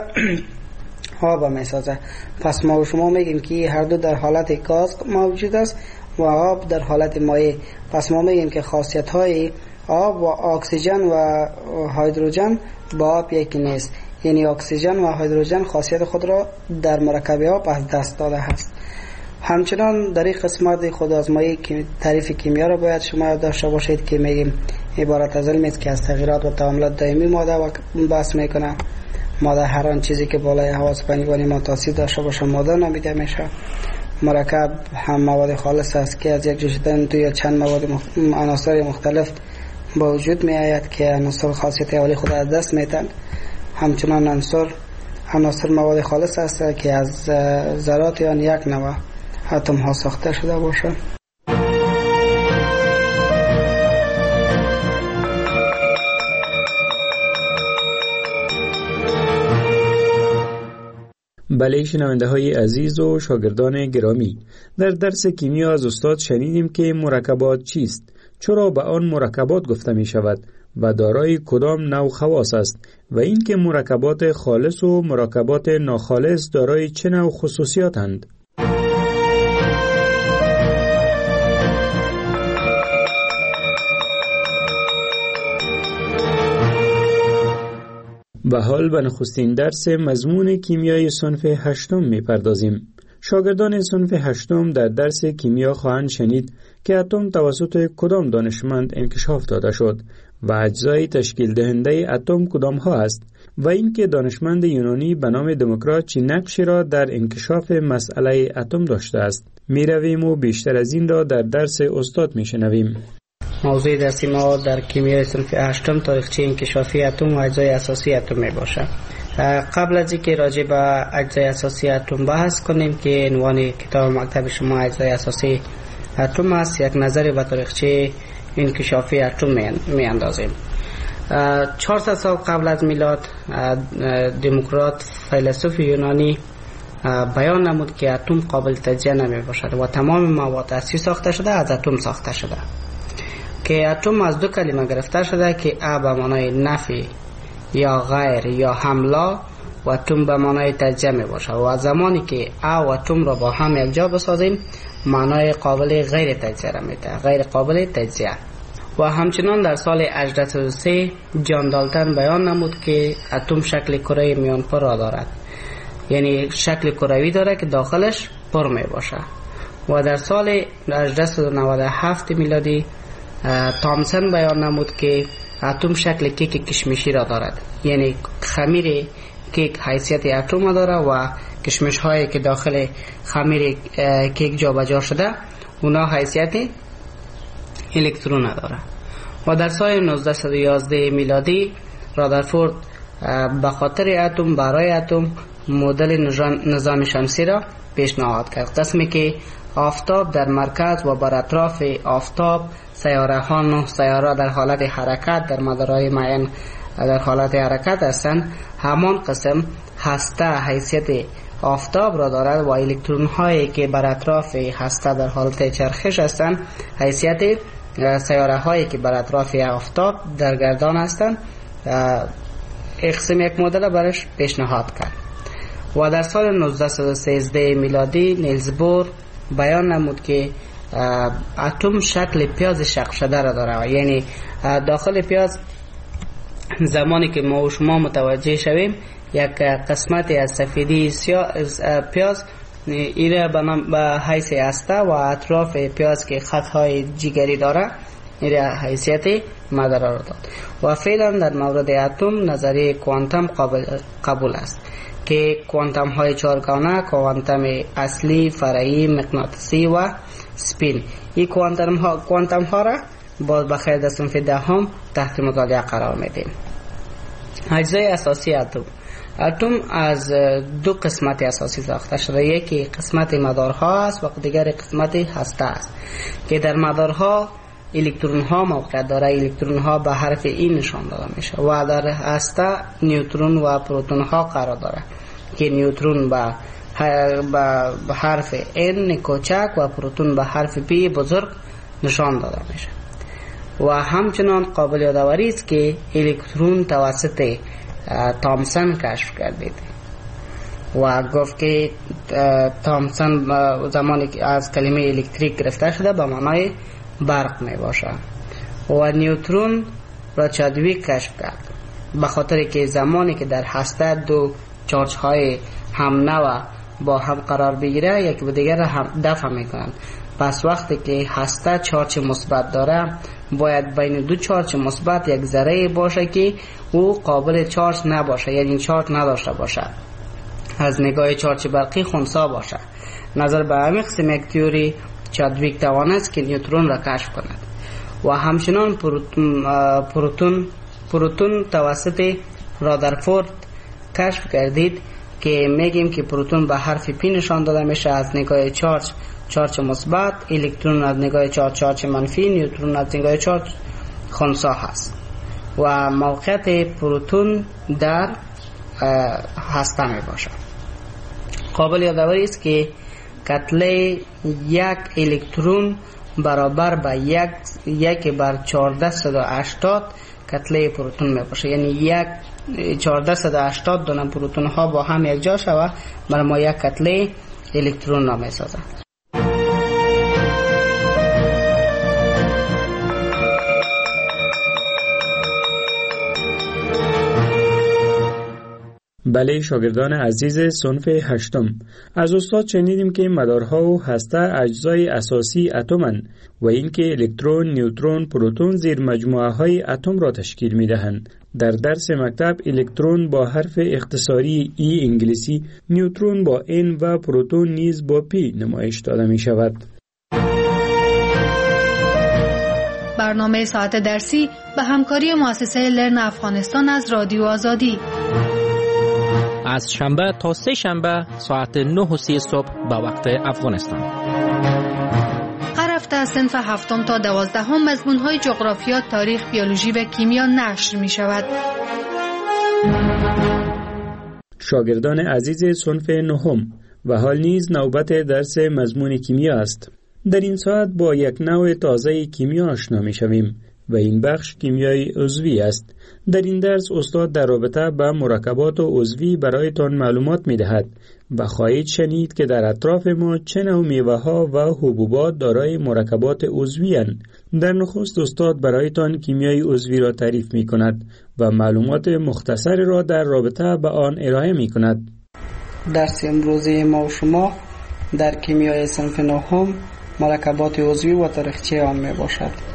آب میسازه. پس ما و شما میگیم که هر دو در حالت گاز موجود است و آب در حالت مایع. پس ما میگیم که خاصیت های آب و اکسیژن و هیدروژن با آب یکی نیست، یعنی اکسیژن و هیدروژن خاصیت خود را در مرکب آب از دست داده است. همچنان در این قسمت خود آزمایی که تعریف کیمیا را باید شما داشته باشید که میگیم عبارت از علمی است که از تغییرات و تعاملات دائمی ماده و بحث میکنه. ماده هر آن چیزی که بالای حواس پنجگانه ما تاثیر داشته باشه ماده نامیده میشه. مرکب هم مواد خالص است که از یک جوشیدن دو یا چند مواد مخ... عناصر مختلف با وجود می آید که عناصر خاصیت اولی خود از دست میتن. همچنان عناصر عناصر مواد خالص است که از ذرات یا یک نوع اتم ها ساخته شده باشه. بله شنونده های عزیز و شاگردان گرامی، در درس کیمیا از استاد شنیدیم که مرکبات چیست، چرا به آن مرکبات گفته می شود و دارای کدام نوع خواص است و اینکه مرکبات خالص و مرکبات ناخالص دارای چه نوع خصوصیاتند. و حال به نخستین درس مضمون کیمیای صنف هشتم می پردازیم. شاگردان صنف هشتم در درس کیمیا خواهند شنید که اتم توسط کدام دانشمند انکشاف داده شد و اجزای تشکیل دهنده اتم کدام ها است و اینکه دانشمند یونانی به نام دموکریت چه نقشی را در انکشاف مسئله اتم داشته است. می رویم و بیشتر از این را در درس استاد می شنویم. موضوع درسی ما در کیمیای صنف هشتم تاریخچه انکشافی اتم و اجزای اساسی اتم می باشه. قبل از اینکه راجع به اجزای اساسی اتم بحث کنیم که عنوان کتاب مکتب شما اجزای اساسی اتم است، یک نظری به تاریخچه انکشافی اتم می اندازیم. چهارصد سال قبل از میلاد دموکریت فیلسوف یونانی بیان نمود که اتم قابل تجزیه نمی باشد و تمام مواد از چی ساخته شده؟ از اتم ساخته شده، که اتم از دو کلمه گرفته شده که ا به معنای نفی یا غیر یا حمله و اتم به معنای تجزیه می باشه و زمانی که ا و اتم را با هم یک جا بسازیم معنای قابل غیر تجزیه را میده، غیر قابل تجزیه. و همچنان در سال هجده صد و سه جان دالتن بیان نمود که اتم شکل کره میانپر را دارد، یعنی شکل کروی داره که داخلش پر می باشه. و در سال هجده صد و نود و هفت میلادی تامسون بیان نمود که اتم شکل کیک کشمشی را دارد، یعنی خمیر کیک حیثیت اتم داره و کشمش هایی که داخل خمیر کیک جابجا شده اونا حیثیت الکترون داره. و در سال نوزده صد و یازده میلادی رادرفورد به خاطر اتم برای اتم مدل نظام شمسی را پیشنهاد کرد، قسمی که آفتاب در مرکز و بر اطراف آفتاب سیاره ها نه سیاره در حالت حرکت در مدارهای معین در حالت حرکت هستند، همان قسم هسته حیثیت آفتاب را دارد و الکترون هایی که بر اطراف هسته در حالت چرخش هستند حیثیت سیاره هایی که بر اطراف آفتاب در گردان هستند. قسم یک مدل برش پیشنهاد کرد. و در سال نوزده صد و سیزده میلادی نیلز بور بیان نمود که اتم شکل پیاز شق شده را داره، یعنی داخل پیاز زمانی که ما و شما متوجه شویم یک قسمت از سفیدی پیاز ایره به حیث هسته و اطراف پیاز که خطهای جگری داره ایره حیثیت مدار را داد. و فعلا در مورد اتم نظریه کوانتم قابل قبول است که کوانتم های چهارگانه، کوانتم اصلی، فرعی، مغناطیسی و سپین، این کوانتم ها کوانتم ها را باز بخیر در صنف دهم تحت مطالعه قرار میدیم. اجزای اساسی اتم. اتم از دو قسمت اساسی ساخته شده، یکی قسمت مدارها است و دیگر قسمت هسته است که در مدارها الکترون ها موقعیت داره، الکترون ها به حرف ای نشان داده میشه و در هسته نیوترون و پروتون ها قرار داره که نیوترون به به حرف ان کوچک و پروتون به حرف پی بزرگ نشان داده میشه. و همچنان قابل یادآوری است که الکترون توسط تامسون کشف گردید و گفت که تامسون زمانی که از کلمه الکتریک گرفته شده به معنای برق می باشه. و نیوترون را چادویک کشف کرد به خاطر که زمانی که در هسته دو چارج های هم نوع با هم قرار بگیره یکی به دیگر هم دفع میکنند. پس وقتی که هسته چارج مثبت داره باید بین دو چارج مثبت یک ذره باشه که او قابل چارج نباشه، یعنی چارج نداشته باشه، از نگاه چارج برقی خنثی باشه. نظر به همین قسم یک تئوری چادویک توانست که نیوترون را کشف کند. و همچنان پروتون پروتون پروتون توسط رادرفورد کشف کردید که میگیم که پروتون به حرف پی نشان داده میشه از نگاه چارج چارج مثبت، الکترون از نگاه چارج چارج منفی، نیوترون از نگاه چارج خنثی هست. و موقعیت پروتون در هسته می باشه. قابل یادآوری است که کتله یک الکترون برابر به یک یک بر چهارده صد و هشتاد کتله پروتون می باشه، یعنی یک چهارده صد و هشتاد دونه پروتون ها با هم یک جا شوه برای ما یک کتله الکترون را می سازند. بله شاگردان عزیز صنف هشتم، از استاد شنیدیم که مدارها و هسته اجزای اساسی اتم‌اند و اینکه الکترون، نیوترون، پروتون زیر مجموعه های اتم را تشکیل می دهند. در درس مکتب الکترون با حرف اختصاری ای انگلیسی، نیوترون با ان و پروتون نیز با پی نمایش داده می شود. برنامه ساعت درسی به همکاری مؤسسه لرن افغانستان از رادیو آزادی از شنبه تا سه شنبه ساعت نه و سی صبح به وقت افغانستان. هر هفته از صنف هفتم تا دوازدهم مضمون‌های جغرافیا، تاریخ، بیولوژی و کیمیا نشر می شود. شاگردان عزیز صنف نهم و حال نیز نوبت درس مضمون کیمیا است. در این ساعت با یک نوع تازه کیمیا آشنا می شویم و این بخش کیمیای عضوی است. در این درس استاد در رابطه با مرکبات عضوی برایتان معلومات می دهد و خواهید شنید که در اطراف ما چه نوع میوه ها و حبوبات دارای مرکبات عضوی اند. در نخست استاد برایتان کیمیای عضوی را تعریف می کند و معلومات مختصر را در رابطه با آن ارائه می کند. درس امروزی ما و شما در کیمیای صنف نهم مرکبات عضوی و تاریخچه آن می باشد.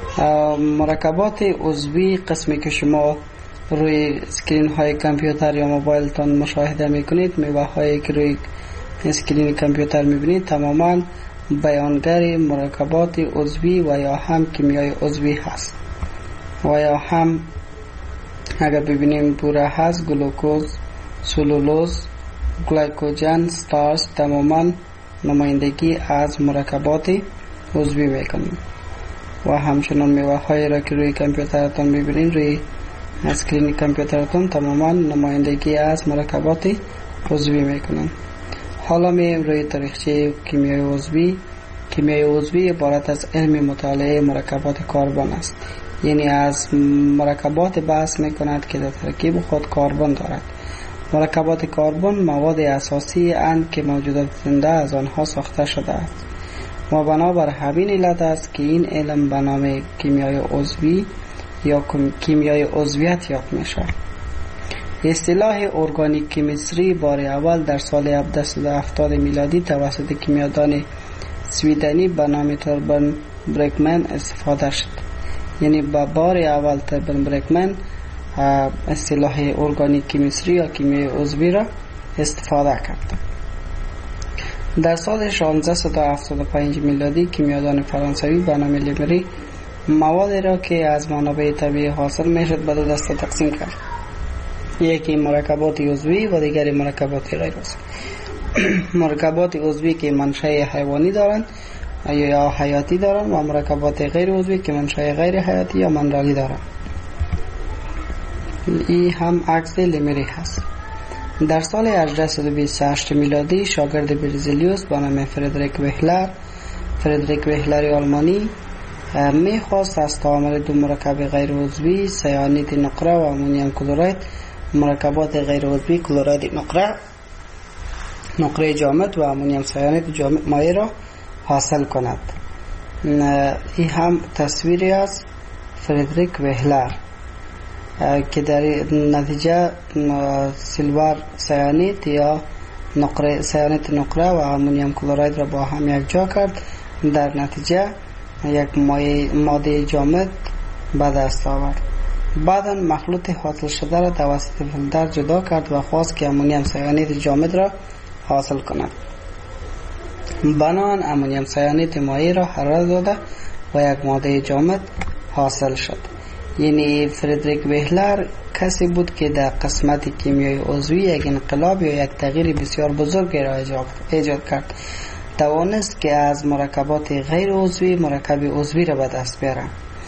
مرکبات عضوی قسمی که شما روی اسکرین های کامپیوتر یا موبایل تان مشاهده میکنید، میوه هایی که روی اسکرین کامپیوتر میبینید تماما بیانگر مرکبات عضوی و یا هم کیمیای عضوی هست. و یا هم اگر ببینیم بوره هست، گلوکوز، سلولوز، گلیکوژن، ستارچ تماما نمایندگی از مرکبات عضوی میکنیم. و همچنان میوه های را که روی کامپیوترتان میبینید روی اسکرین کامپیوترتان تماما نمایندگی از مرکبات عضوی میکنند. حالا میایم روی تاریخچه کیمیای عضوی. کیمیای عضوی عبارت از علم مطالعه مرکبات کربن است، یعنی از مرکبات بحث میکند که در ترکیب خود کربن دارد. مرکبات کربن مواد اساسی اند که موجودات زنده از آنها ساخته شده است و بنابر همین علت است که این علم به نام کیمیای عضوی یا کیمیای عضویت یاد میشه. اصطلاح ارگانیک کیمیستری بار اول در سال هفتصد و هفتاد میلادی توسط کیمیادان سویدنی به نام توربن برکمن استفاده شد. یعنی با بار اول توربن برکمن اصطلاح ارگانیک کیمیستری یا کیمیای عضوی را استفاده کرد. در سال شانزده و هفتاد و پنج میلادی کیمیادان فرانسوی به نام لیمری موادی را که از منابع طبیعی حاصل میشد به دو دسته تقسیم کرد. یکی مرکبات عضوی و دیگری مرکبات غیر عضوی. مرکبات عضوی که منشأ حیوانی دارند یا حیاتی دارند و مرکبات غیر عضوی که منشأ غیر حیاتی یا منرالی دارند. این هم عکس لیمری هست. در سال هجده و بیست و هشت میلادی شاگرد برزیلیوس به نام فردریک وهلر فردریک وهلر آلمانی میخواست از تعامل دو مرکب غیر عضوی سیانید نقره و امونیوم کلراید مرکبات غیر عضوی کلراید نقره نقره جامد و امونیم سیانید جامد مایع را حاصل کند. این هم تصویری از فردریک وهلر که در نتیجه سیلور سیانید یا نقره سیانید نقره و امونیم کلراید را با هم یک جا کرد، در نتیجه یک ماده جامد به دست آورد. بعدا مخلوط حاصل شده را توسط فیلتر جدا کرد و خواست که امونیم سیانید جامد را حاصل کند. بنابراین امونیم سیانید مایع را حرارت داده و یک ماده جامد حاصل شد. یعنی فردریک وهلر کسی بود که در قسمت کیمیای عضوی یک انقلاب یا یک تغییر بسیار بزرگی را ایجاد کرد. توانست که از مرکبات غیر عضوی مرکب عضوی را به دست بیاره.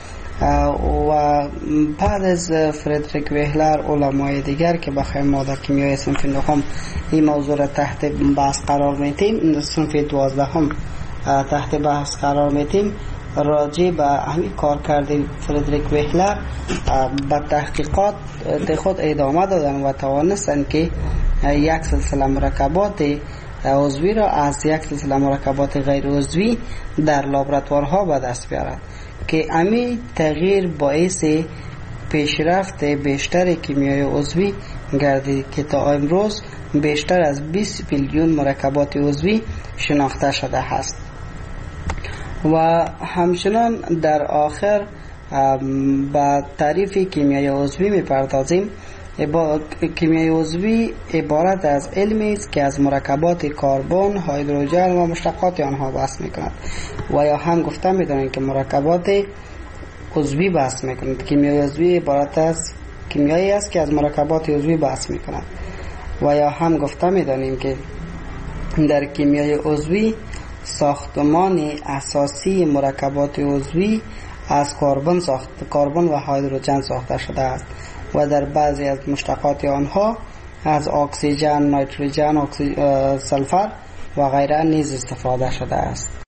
و بعد از فردریک وهلر علمای دیگر که بخوایم ما در کیمیای صنف نهم این موضوع را تحت بحث قرار میتیم، صنف دوازدهم تحت بحث قرار میتیم، راجع به همین کار کرده فردریک وهلر به تحقیقات خود ادامه دادن و توانستن که یک سلسله مرکبات عضوی را از یک سلسله مرکبات غیر عضوی در لابراتوارها به دست بیارند که امی تغییر باعث پیشرفت بیشتر کیمیای عضوی گردید که تا امروز بیشتر از بیست میلیون مرکبات عضوی شناخته شده است. و همچنان در آخر با تعریف کیمیای عضوی میپردازیم. کیمیای عضوی عبارت از علمی است که از مرکبات کربن، هیدروژن و مشتقات آنها بحث میکند و یا هم گفته میدانیم که مرکبات عضوی بحث میکند. کیمیای عضوی عبارت از کیمیایی است که از مرکبات عضوی بحث میکند و یا هم گفته میدانیم که در کیمیای عضوی ساختمان اساسی مرکبات عضوی از کربن ساخت کربن و هیدروژن ساخته شده است و در بعضی از مشتقات آنها از اکسیژن، نیتروژن، اکسی... سلفر و غیره نیز استفاده شده است.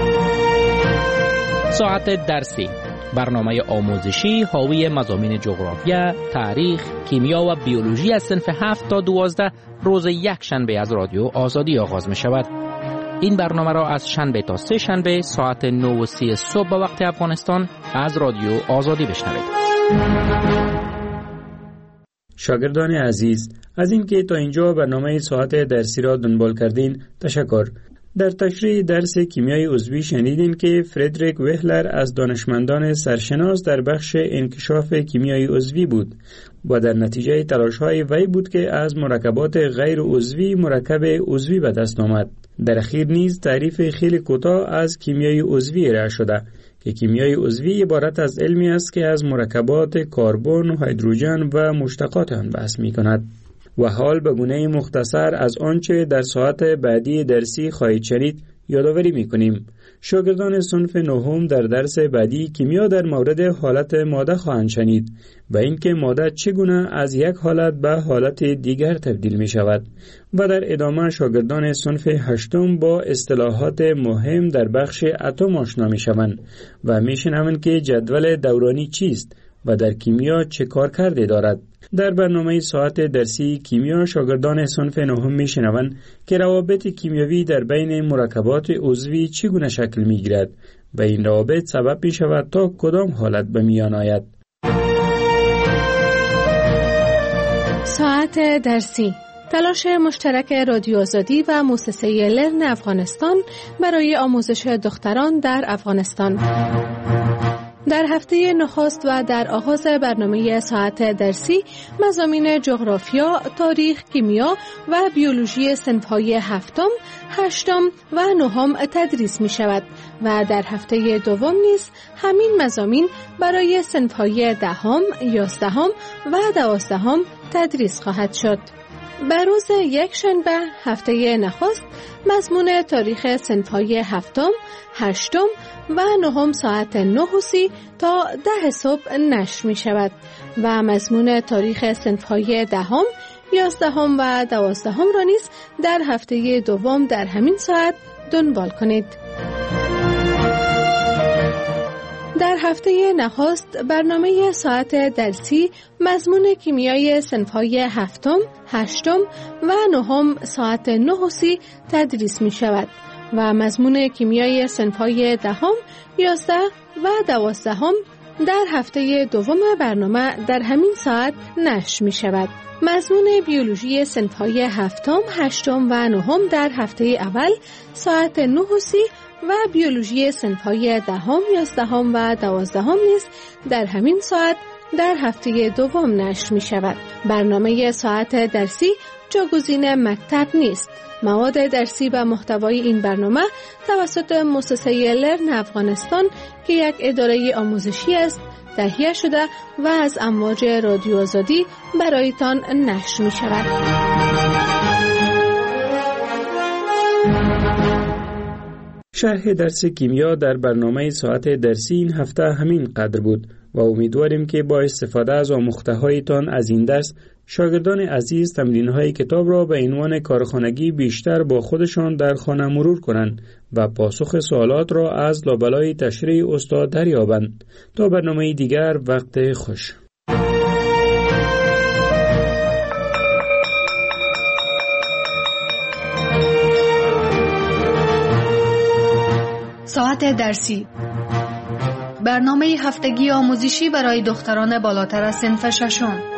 ساعت درسی، برنامه آموزشی حاوی مضامین جغرافیا، تاریخ، کیمیا و بیولوژی از صنف هفت تا دوازده روز یک شنبه از رادیو آزادی آغاز می شود. این برنامه را از شنبه تا سه شنبه ساعت نه و سی صبح به وقت افغانستان از رادیو آزادی بشنوید. شاگردان عزیز، از اینکه تا اینجا برنامه ساعت درسی را دنبال کردین تشکر. در تشریح درس کیمیای عضوی شنیدین که فردریک وهلر از دانشمندان سرشناس در بخش انکشاف کیمیای عضوی بود و در نتیجه تلاش‌های وی بود که از مرکبات غیر عضوی مرکب عضوی به دست آمد. در اخیر نیز تعریف خیلی کوتاه از کیمیای عضوی ارائه شده که کیمیای عضوی عبارت از علمی است که از مرکبات کربن، هیدروژن و مشتقات آن بحث می‌کند. و حال به گونه مختصر از آنچه در ساعت بعدی درسی خواهید شنید یادآوری می‌کنیم. شاگردان صنف نهم در درس بعدی کیمیا در مورد حالت ماده خواهند شنید و اینکه ماده چگونه از یک حالت به حالت دیگر تبدیل می شود و در ادامه شاگردان صنف هشتم با اصطلاحات مهم در بخش اتم آشنا می شوند و می شنوند که جدول دورانی چیست و در کیمیا چه کار کرده دارد. در برنامه ساعت درسی کیمیا شاگردان صنف نهم می شنوند که روابط کیمیاوی در بین مرکبات عضوی چگونه شکل می گیرد و این روابط سبب می شود تا کدام حالت به میان آید. ساعت درسی، تلاش مشترک رادیو آزادی و مؤسسه لرن افغانستان برای آموزش دختران در افغانستان. در هفته نخست و در آغاز برنامه ساعت درسی مضامین جغرافیا، تاریخ، کیمیا و بیولوژی صنف‌های هفتم، هشتم و نهم تدریس می شود و در هفته دوم نیز همین مضامین برای صنف‌های دهم، یازدهم و دوازدهم تدریس خواهد شد. بر روز یک شنبه هفته نخست مضمون تاریخ صنف‌های هفتم، هشتم و نهم ساعت نه و سی تا ده صبح نشر می شود و مضمون تاریخ صنف‌های دهم، یازدهم و دوازدهم را نیز در هفته دوم در همین ساعت دنبال کنید. در هفته نخست برنامه ساعت درسی مضمون کیمیای صنف‌های هفتم، هشتم و نهم ساعت نه و سی تدریس می شود و مضمون کیمیای صنف‌های دهم، یازده و دوازدهم در هفته دوم برنامه در همین ساعت نشر می شود. مضمون بیولوژی صنف‌های هفتم، هشتم و نهم در هفته اول ساعت نه و سی و بیولوژی صنف‌های دهم، یازدهم و دوازدهم نیز در همین ساعت در هفته دوم نشر می شود. برنامه ساعت درسی جاگزین مکتب نیست. مواد درسی و محتوای این برنامه توسط مؤسسه لرن افغانستان که یک اداره آموزشی است تهیه شده و از امواج رادیو آزادی برایتان نشر می شود. شرح درس کیمیا در برنامه ساعت درسی این هفته همین قدر بود و امیدواریم که با استفاده از آموخته‌هایتان از این درس شاگردان عزیز تمرین‌های کتاب را به عنوان کارخانگی بیشتر با خودشان در خانه مرور کنند و پاسخ سوالات را از لابلای تشریح استاد دریابند. تا برنامه دیگر، وقت خوش. ساعت درسی، برنامه هفتگی آموزشی برای دختران بالاتر از صنف ششم.